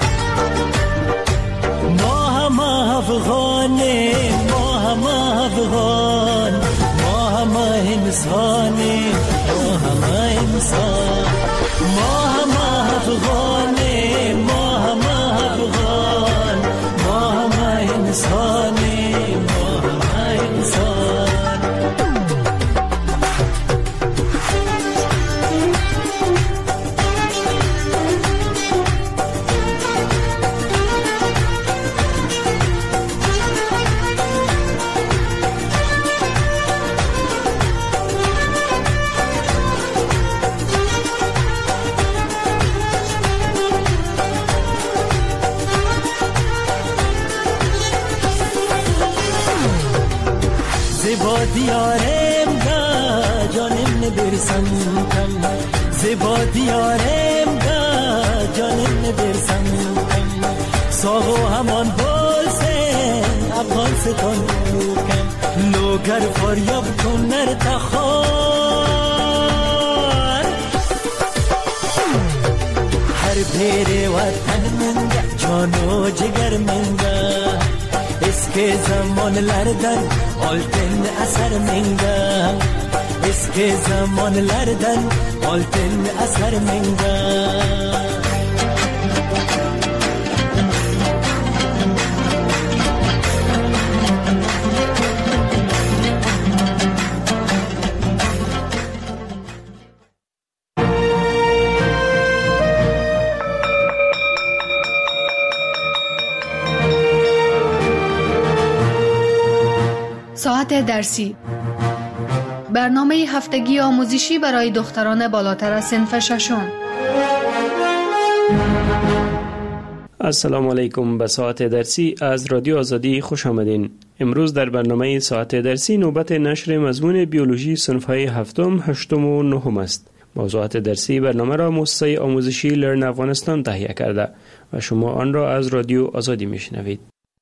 ما هم افغانه ما هم افغان، ما هم انسانه ما هم انسان، ما هم افغانه ما هم افغان، ما هم انسانه ما هم انسان. زیبا دیارم دا جانم نبرسم کم، زیبا دیارم دا جانم نبرسم کم، ساغو همان بولسن افغان ستان کم، لوگر فریاب کن نر تخار، هر پیر وطن منگه جان و جگر منگه، اسکی زمان لردن آلتن اثر منگه، اسکی زمان لردن آلتن اثر منگه. ساعت درسی، برنامه هفتگی آموزشی برای دختران بالاتر از صنف ششم. السلام علیکم. به ساعت درسی از رادیو آزادی خوش آمدین. امروز در برنامه ساعت درسی نوبت نشر مضمون بیولوژی صنف‌های هفتم، هشتم و نهم است. موضوعات درسی برنامه را مؤسسه آموزشی لرن افغانستان تهیه کرده و شما آن را از رادیو آزادی میشنوید.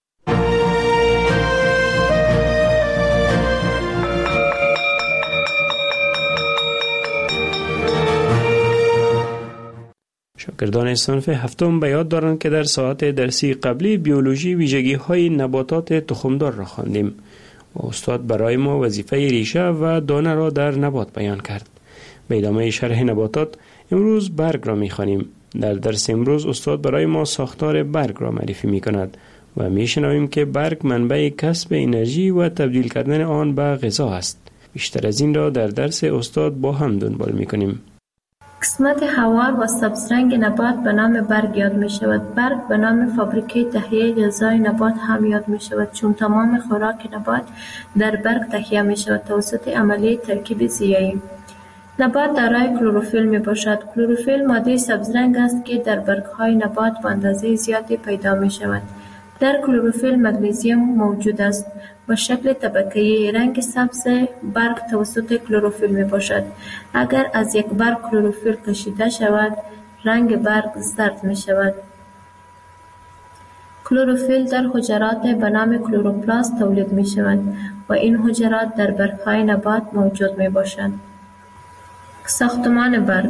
شاگردان صنف هفتم به یاد دارند که در ساعت درسی قبلی بیولوژی ویژگی های نباتات تخمدار را خواندیم و استاد برای ما وظیفه ریشه و دانه را در نبات بیان کرد. به ادامه شرح نباتات امروز برگ را می خوانیم. در درس امروز استاد برای ما ساختار برگ را معرفی می کند و می شنویم که برگ منبع کسب انرژی و تبدیل کردن آن به غذا است. بیشتر از این را در درس استاد با هم دنبال می کنیم. قسمت هوار و سبزرنگ نبات به نام برگ یاد می شود. برگ به نام فابریکه تهیه غذای نبات هم یاد می شود، چون تمام خوراک نبات در برگ تهیه می شود توسط عملیه ترکیب ضیایی. نبات دارای کلروفیل می باشد. کلروفیل ماده سبزرنگ است که در برگ‌های نبات به اندازه زیادی پیدا می شود. در کلروفیل مگنیزیم موجود است. با شکل طبقه‌ای رنگ سبز برگ توسط کلروفیل می باشد. اگر از یک برگ کلروفیل کشیده شود، رنگ برگ زرد می شود. کلروفیل در حجرات به نام کلوروپلاست تولید می شود و این حجرات در برگ‌های نبات موجود می باشند. ساختمان برگ.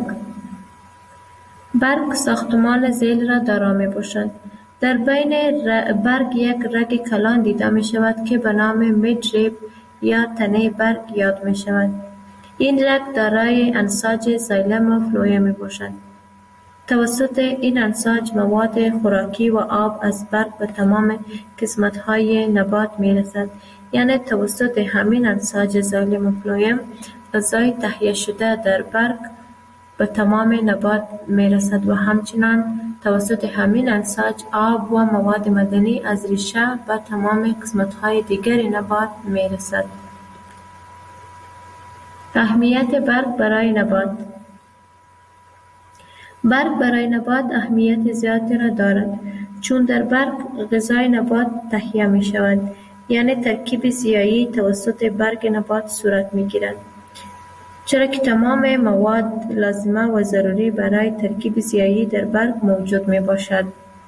برگ ساختمان ذیل را دارا می باشد. در بین برگ یک رگ کلان دیده می شود که به نام میدریب یا تنه برگ یاد می شود. این رگ دارای انساج زایلم و فلویم می باشد. توسط این انساج مواد خوراکی و آب از برگ به تمام قسمت‌های نبات می رسد. یعنی توسط همین انساج زایلم و فلویم غذای تهیه شده در برگ به تمام نبات می رسد و همچنان توسط همین انساج آب و مواد معدنی از ریشه به تمام قسمت‌های دیگر نبات می رسد. اهمیت برگ برای نبات. برگ برای نبات اهمیت زیادی را دارد، چون در برگ غذای نبات تهیه می شود، یعنی ترکیب زیایی توسط برگ نبات صورت می گیرد، چرا که تمام مواد لازمه و ضروری برای ترکیب زیایی در برگ موجود می باشد.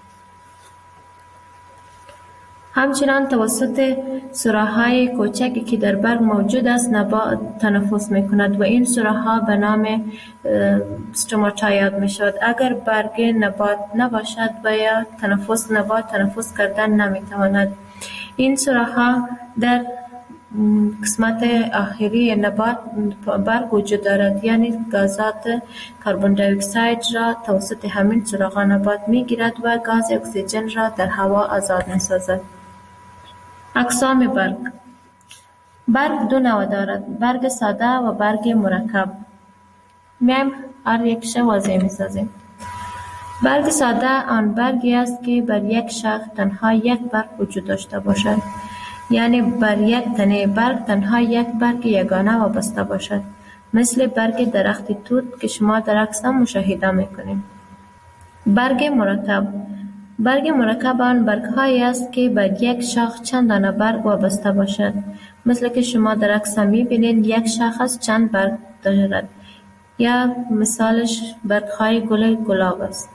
همچنان توسط سوراخ‌های کوچکی که در برگ موجود است نبات تنفس می کند و این سوراخ‌ها به نام استوماتا یاد می شود. اگر برگ نبات نباشد و یا تنفس نبات تنفس کردن نمی تواند. این سوراخ‌ها در قسمت آخری نبات برگ وجود دارد، یعنی گازات کربن دی اکساید را توسط همین سوراخ‌ها نبات می گیرد و گاز اکسیژن را در هوا آزاد می سازد. اقسام برگ. برگ دو نوع دارد، برگ ساده و برگ مرکب. میایم هر یکش واضح می سازیم. برگ ساده آن برگی است که بر یک شاخ تنها یک برگ وجود داشته باشد، یعنی بر یک تنه برگ تنها یک برگ یگانه وابسته باشد، مثل برگ درخت توت که شما در عکس مشاهده میکنید. برگ مرکب. برگ مرکب آن برگ‌هایی است که بر یک شاخ چند دانه برگ وابسته باشد، مثل که شما در عکس می‌بینید یک شاخ چند برگ دارد، یا مثالش برگ‌های گل گلاب است.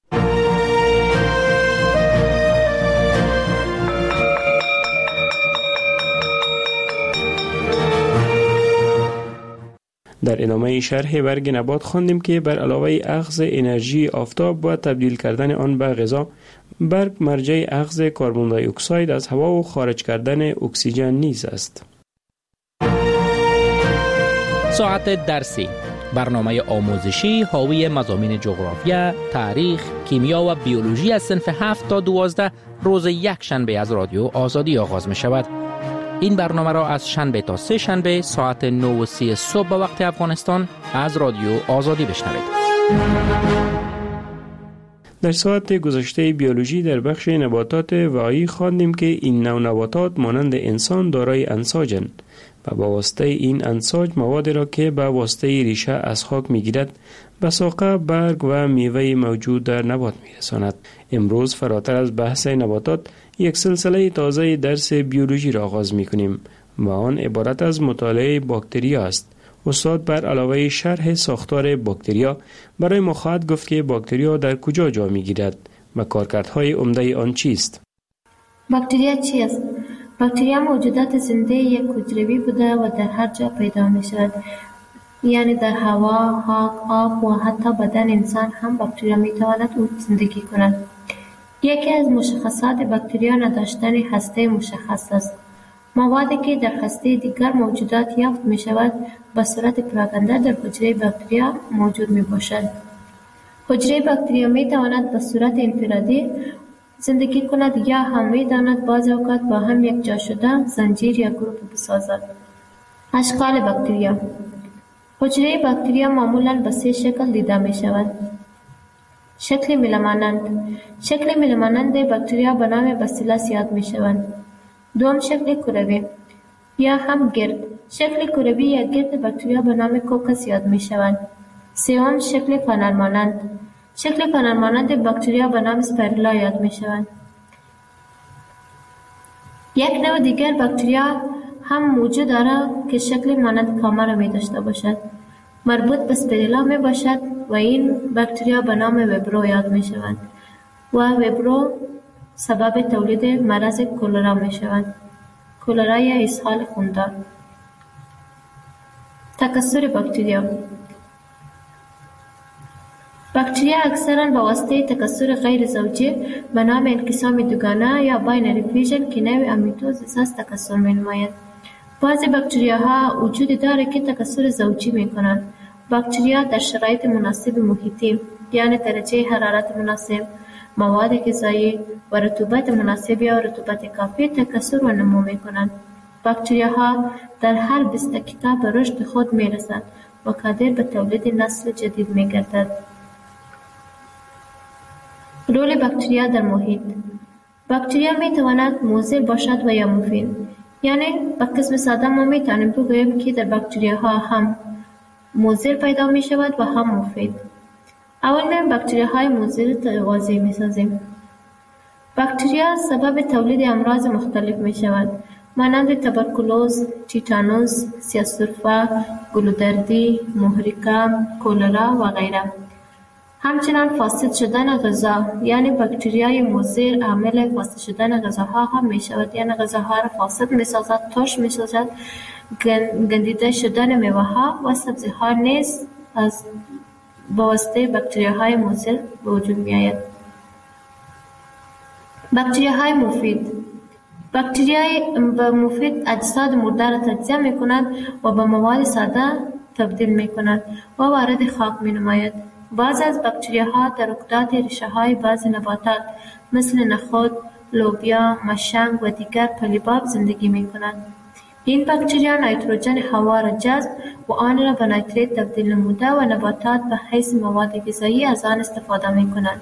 در ادامه شرح برگ نبات خواندیم که بر علاوه اخذ انرژی آفتاب و تبدیل کردن آن به غذا، برگ مرجع اخذ کربن دی اکساید از هوا و خارج کردن اکسیژن نیز است. ساعت درسی، برنامه آموزشی حاوی مضامین جغرافیا، تاریخ، کیمیا و بیولوژی از صنف هفت تا دوازده روز یک شنبه از رادیو آزادی آغاز می شود. این برنامه را از شنبه تا سه شنبه ساعت نه و سی صبح به وقت افغانستان از رادیو آزادی بشنوید. در ساعت گذشته بیولوژی در بخش نباتات واعی خواندیم که این نوع نباتات مانند انسان دارای انساجند و با واسطه این انساج مواد را که با واسطه ریشه از خاک میگیرد به ساقه، برگ و میوه موجود در نبات میرساند. امروز فراتر از بحث نباتات یک سلسله تازه درس بیولوژی را آغاز میکنیم و آن عبارت از مطالعه باکتریا است. استاد بر علاوه شرح ساختار باکتریا برای ما خواهد گفت که باکتریا در کجا جا میگیرد و کارکردهای عمده آن چیست. باکتریا چی است؟ باکتریا موجودات زنده یک حجروی بوده و در هر جا پیدا می شود، یعنی در هوا، خاک، آب و حتی بدن انسان هم باکتریا می تواند زندگی کند. یکی از مشخصات باکتریا نداشتن هسته مشخص است. موادی که در هسته دیگر موجودات یافت می شود به صورت پراکنده در حجره باکتریا موجود می باشد. حجره باکتریا می تواند به صورت انفرادی زندگی کند یا هم می تواند بعض اوقات با هم یک جا شده زنجیر یا گروه بسازد. اشکال باکتریا. حجره باکتریا معمولاً به سه شکل دیده می شود. شکل میله‌مانند. شکل میله‌مانند باکتریا به نام باسیلس یاد می شوند. دوم شکل کروی یا هم گرد. شکل کروی یا گرد باکتریا به نام کوکس یاد می شوند. سوم شکل فنر مانند. شکل فنر مانند باکتریا به نام اسپایرولا یاد می شوند. یک نوع دیگر باکتریا هم موجود دارد که شکل مانند کامه می داشته باشد. مربوط به اسپایرولا می باشد و این باکتریا به نام ویبرو یاد می شوند و ویبرو سبب تولید مرض کولرا می شوند. کولرا یا اسهال خوندار. تکثر باکتریا. باکتریا اکثرا با واسطه تکثر غیر زوجی به نام انقسام دوگانه یا باینری فیوژن که نوع امیتوزیس است تکثر می نماید. بعضی باکتریاها وجود دارد که تکثر زوجی می کنند. باکتریا در شرایط مناسب محیطی، یعنی درجه حرارت مناسب، مواد غذایی و رطوبت مناسب یا رطوبت کافی تکثر و نمو می کنند. باکتریاها در هر بیست دقیقه به رشد خود می رسند و قادر به تولید نسل جدید می گردد. رول باکتریا در محیط. باکتریا می تواند مضر باشد و یا مفید. یعنی به قسم ساده ما میتونیم بگوییم که در باکتریاها هم مضر پیدا می شود و هم مفید. اول میم باکتریاهای مضر واضح می سازیم. باکتریا سبب تولید امراض مختلف می شود مانند تبرکلوز، تیتانوس، سیاه‌سرفه، گلودردی، محرقه، کولرا و غیره. همچنان فاسد شدن غذا، یعنی باکتریای مضر عامل فاسد شدن غذاها هم می شود، یعنی غذاها را فاسد می سازد، ترش می سازد. گندیده شدن میوه ها و سبزی ها نیز از واسطه باکتریاهای مضر به وجود می آید. باکتریاهای مفید باکتریای مفید اجساد مرده را تجزیه می کند و به مواد ساده تبدیل می کند و وارد خاک می نماید. بعض از باکتریاها در رکدات ریشه های بعض نباتات مثل نخود، لوبیا، مشنگ و دیگر پلیباب زندگی می کنند. این باکتریا نیتروژن هوا را جذب و آن را به نیتریت تبدیل نموده و نباتات به حیث مواد غذایی از آن استفاده می کنند.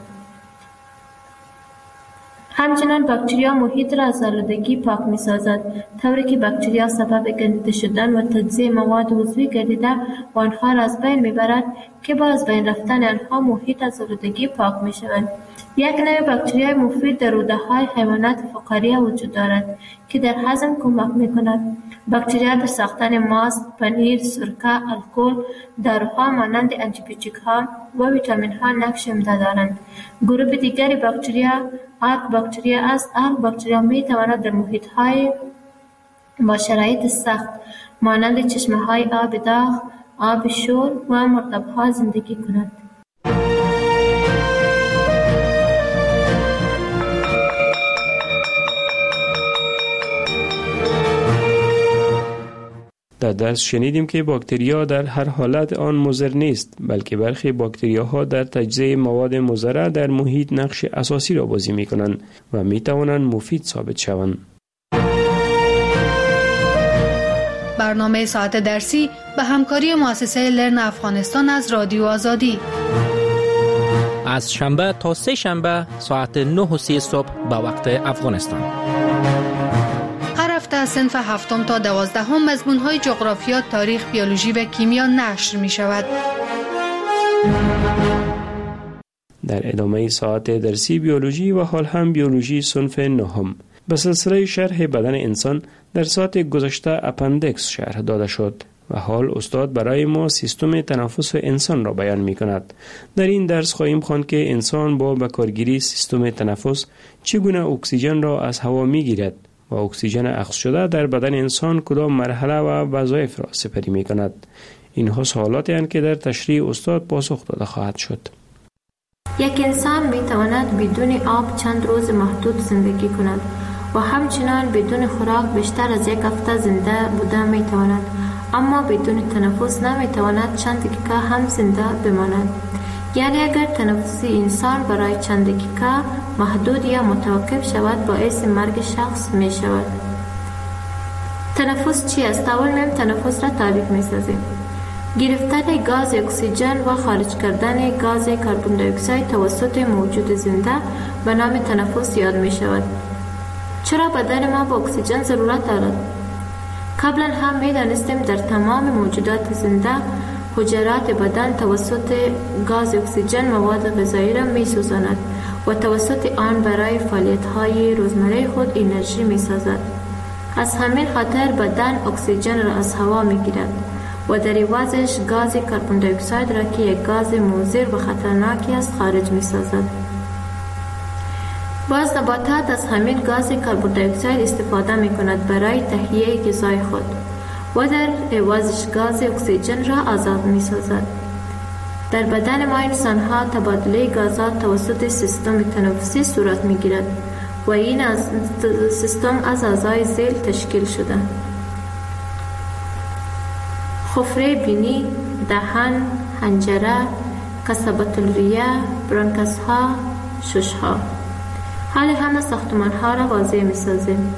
همچنان باکتریا محیط را از آلودگی پاک می سازد، طوری که باکتریا سبب گندیده شدن و تجزیه مواد عضوی گردیده و آنها را از بین می برد که با از بین رفتن آنها محیط از آلودگی پاک می شود. یک نوع باکتریای مفید در روده های حیوانات فقاریه وجود دارد که در هضم کمک می کند. باکتریا در ساختن ماست، پنیر، سرکه، الکل، داروها مانند آنتیبیوتیک ها و ویتامین ها نقش عمده دارند. گروه دیگری باکتریا آرک باکتریا است. آرک باکتریا می تواند در محیط های با شرایط سخت مانند چشمه های آب داغ، آب شور و مرطب ها زندگی کند. در درس شنیدیم که باکتریا در هر حالت آن مضر نیست، بلکه برخی باکتریاها در تجزیه مواد مضره در محیط نقش اساسی را بازی می کنند و می توانند مفید ثابت شوند. برنامه ساعت درسی به همکاری مؤسسه لرن افغانستان از رادیو آزادی از شنبه تا سه شنبه ساعت نه و سی صبح به وقت افغانستان. هفته صنف هفتم تا دوازدهم مضمون‌های جغرافیا، تاریخ، بیولوژی و کیمیا نشر می شود. در ادامه ساعت درسی بیولوژی و حال هم بیولوژی صنف نهم به سلسله شرح بدن انسان در ساعت گذشته اپندکس شرح داده شد و حال استاد برای ما سیستم تنفس انسان را بیان می کند. در این درس خواهیم خواند که انسان با بکارگیری سیستم تنفس چگونه اکسیژن را از هوا می گیرد و اکسیژن اخذ شده در بدن انسان کدام مرحله و وظایف را سپری می کند. اینها سوالاتی هستند که در تشریح استاد پاسخ داده خواهد شد. یک انسان می تواند بدون آب چند روز محدود زندگی کند و همچنان بدون خوراک بیشتر از یک هفته زنده بوده می تواند، اما بدون تنفس نمی تواند چند دقیقه هم زنده بماند. یعنی اگر تنفسی انسان برای چند دقیقه محدود یا متوقف شود باعث مرگ شخص می شود. تنفس چی است؟ اول میم تنفس را تعریف می سازیم. گرفتن گاز اکسیژن و خارج کردن گاز کربن دی اکساید توسط موجود زنده به نام تنفس یاد می شود. چرا بدن ما با اکسیژن ضرورت دارد؟ قبلا هم می دانستیم در تمام موجودات زنده حجرات بدن توسط گاز اکسیژن مواد غذایی را می سوزاند و توسط آن برای فعالیت های روزمره خود انرژی می سازد. از همین خاطر بدن اکسیژن را از هوا می گیرد و در عوضش گاز کربن دی اکساید را که یک گاز مضر و خطرناکی است خارج می سازد. بعض نباتات از همین گاز کربن دی اکساید استفاده می کند برای تهیه غذای خود و در عوضش گاز اکسیژن را آزاد می سازد. در بدن ما انسان ها تبادله گازات توسط سیستم تنفسی صورت می گیرد و این از سیستم از اعضای ذیل تشکیل شده: خفره بینی، دهان، حنجره، قصبة الریه، برانکس ها، شش ها. حال همه ساختمان ها را واضح می سازیم.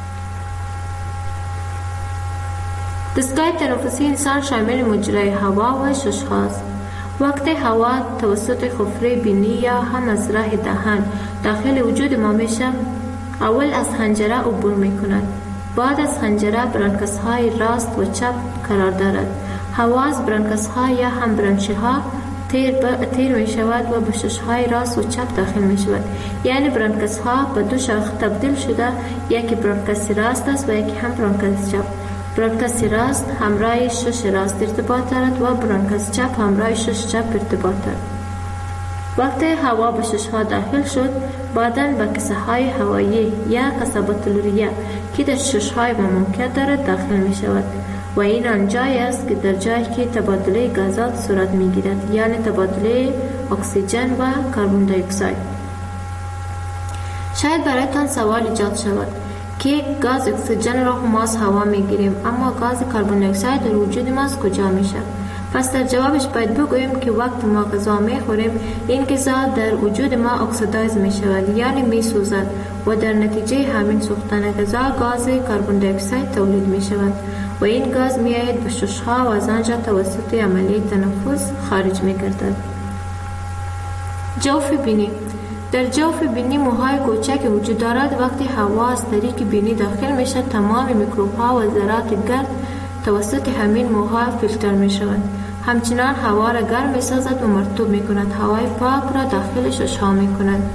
دستگاه تنفسی انسان شامل مجرای هوا و شش هاست. وقتی هوا توسط خفره بینی یا هم از راه دهان داخل وجود ما میشه، اول از حنجره عبور میکند بعد از حنجره برانکس های راست و چپ قرار دارد. حواس برانکس ها یا هم برانچه ها تیر, تیر می شود و به شش های راست و چپ داخل می شود. یعنی برانکس ها به دو شاخه تبدیل شده، یکی برانکس راست است و یکی هم برانکس چپ. برانکس راست همراه شش راست ارتباط دارد و برانکس چپ همراه شش چپ ارتباط دارد. وقتی هوا به شش ها داخل شد، بعداً به کسه های هوایی یا کسابتلوریه که در شش های ممکن دارد داخل می شود و این آنجایی است که در جایی که تبادله گازات صورت می گیرد، یعنی تبادله اکسیژن و کربن دی اکساید. شاید برایتان سوال ایجاد شود که گاز اکسیژن را ما از هوا می گیریم، اما گاز کربن دی اکساید در وجود ما از کجا می شود؟ پس در جوابش باید بگوییم که وقت ما غذا می خوریم، این غذا در وجود ما اکسیدایز می شود، یعنی می سوزد و در نتیجه همین سوختن غذا گاز کربن دی اکساید تولید می شود و این گاز می آید به شش ها و از آنجا توسط عملیه تنفس خارج می گردد. جوف بینی. در جوف بینی موهای کوچک وجود دارد. وقتی هوا از طریق بینی داخل می شود، تمام میکروب ها و ذرات گرد توسط همین موها فیلتر می شود. همچنان هوا را گرم می سازد و مرطوب می کند. هوای پاک را داخلش اشعاع می کند.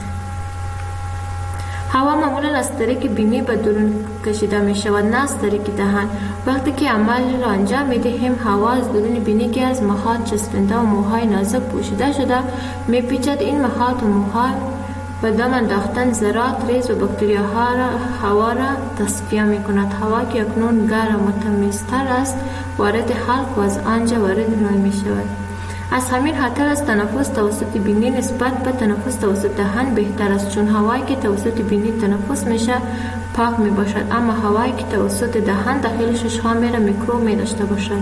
هوا معمولا از طریق بینی به درون کشیده می شود، نه از طریق دهان. وقتی که عمل را انجام می دهیم، هوا از درون بینی که از مخاط چسبنده و موهای نازک پوشیده شده می پیچد. این مخاط و موهای و دم انداختن ذرات ریز و باکتریاها را هوا را تصفیه می کند. هوا که اکنون گرم و تمیزتر است وارد حلق و از آنجا وارد نل می شود. از همین خاطر است تنفس توسط بینی نسبت به تنفس توسط دهان بهتر است، چون هوایی که توسط بینی تنفس میشه پاک می باشد، اما هوایی که توسط دهان داخل شش ها میره میکروب می داشته باشد.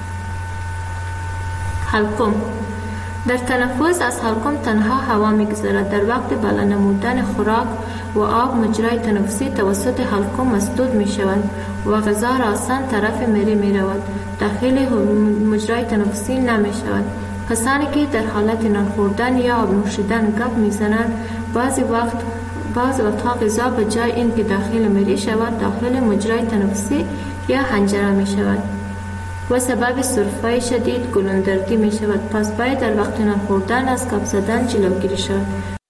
حلقم. در تنفس از حلقم تنها هوا میگذرد. در وقت بالا نمودن خوراک و آب مجرای تنفسی توسط حلقم مسدود می شود و غذا را آسان طرف میری می رود، داخل مجرای تنفسی نمی شود. کسانی که در حالت نان خوردن یا آب نوشیدن گپ می زنند، بعضی وقت بعض وقتها غذا به جای این که داخل میری شود داخل مجرای تنفسی یا حنجره می شود و سبب سرفه شدید گلوندردی می شود. پس باید در وقت نان خوردن از گپ زدن جلوگیری شود.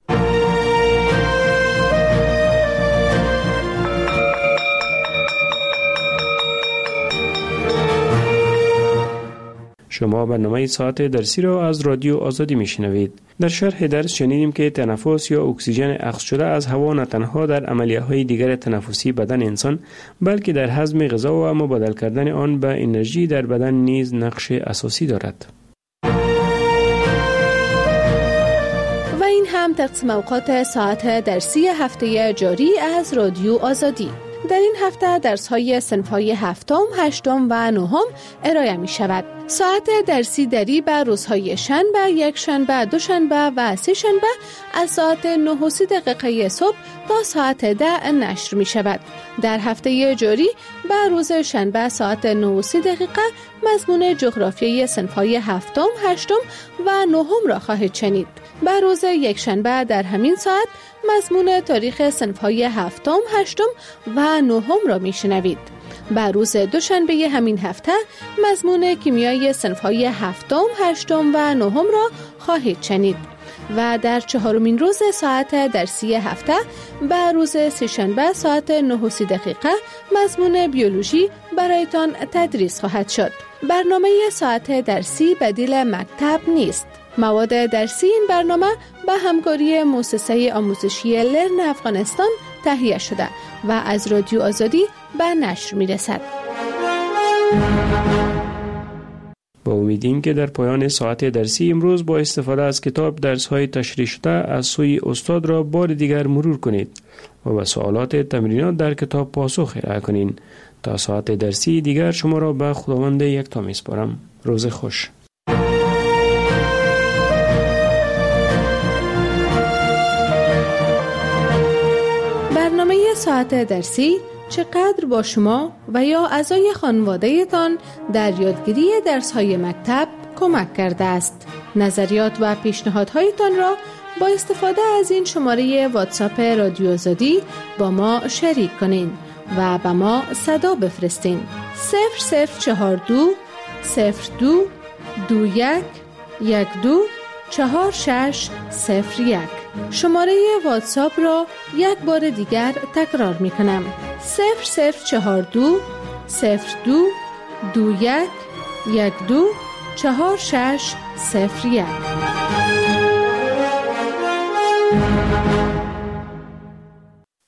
شما برنامه ساعت درسی را از رادیو آزادی میشنوید. در شرح درس شنیدیم که تنفس یا اکسیژن اخذ شده از هوا نه تنها در عملیه‌های دیگر تنفسی بدن انسان، بلکه در هضم غذا و مبادله کردن آن به انرژی در بدن نیز نقش اساسی دارد. و این هم تقسیم اوقات ساعت درسی هفته جاری از رادیو آزادی. در این هفته درس‌های صنف‌های هفتم، هشتم و نهم ارائه می شود. ساعت درسی دری به روزهای شنبه، یک شنبه، دو شنبه و سه شنبه از ساعت نه و سی دقیقه صبح تا ساعت ده نشر می شود. در هفته جاری به روز شنبه ساعت نه و سی دقیقه مضمون جغرافیای صنف‌های هفتم، هشتم و نهم را خواهید شنید. به روز یک شنبه در همین ساعت مضمون تاریخ صنف‌های هفتم، هشتم و نهم را میشنوید. به روز دوشنبه همین هفته مضمون کیمیای صنف‌های هفتم، هشتم و نهم را خواهید شنید. و در چهارمین روز ساعت درسی هفته به روز سه‌شنبه ساعت نه و سی دقیقه مضمون بیولوژی برایتان تدریس خواهد شد. برنامه ساعت درسی بدیل مکتب نیست. مواد درسی این برنامه به همکاری مؤسسه آموزشی لرن افغانستان تهیه شده و از رادیو آزادی به نشر می رسد. با امیدیم که در پایان ساعت درسی امروز با استفاده از کتاب درس‌های تشریح شده از سوی استاد را بار دیگر مرور کنید و به سوالات تمرینات در کتاب پاسخ ارائه کنید. تا ساعت درسی دیگر شما را به خداوند یکتا می‌سپارم. روز خوش. برنامه ساعت درسی چقدر با شما و یا اعضای خانواده تان در یادگیری درس‌های مکتب کمک کرده است. نظریات و پیشنهادهایتان را با استفاده از این شماره واتساپ رادیو آزادی با ما شریک کنین. و به ما صدا بفرستین. صفر صفر چهار دو صفر دو دو یک یک دو چهار شش صفر یک. شماره واتساپ را یک بار دیگر تکرار می کنم. صفر صفر چهار دو صفر دو دو یک یک دو چهار شش صفر یک.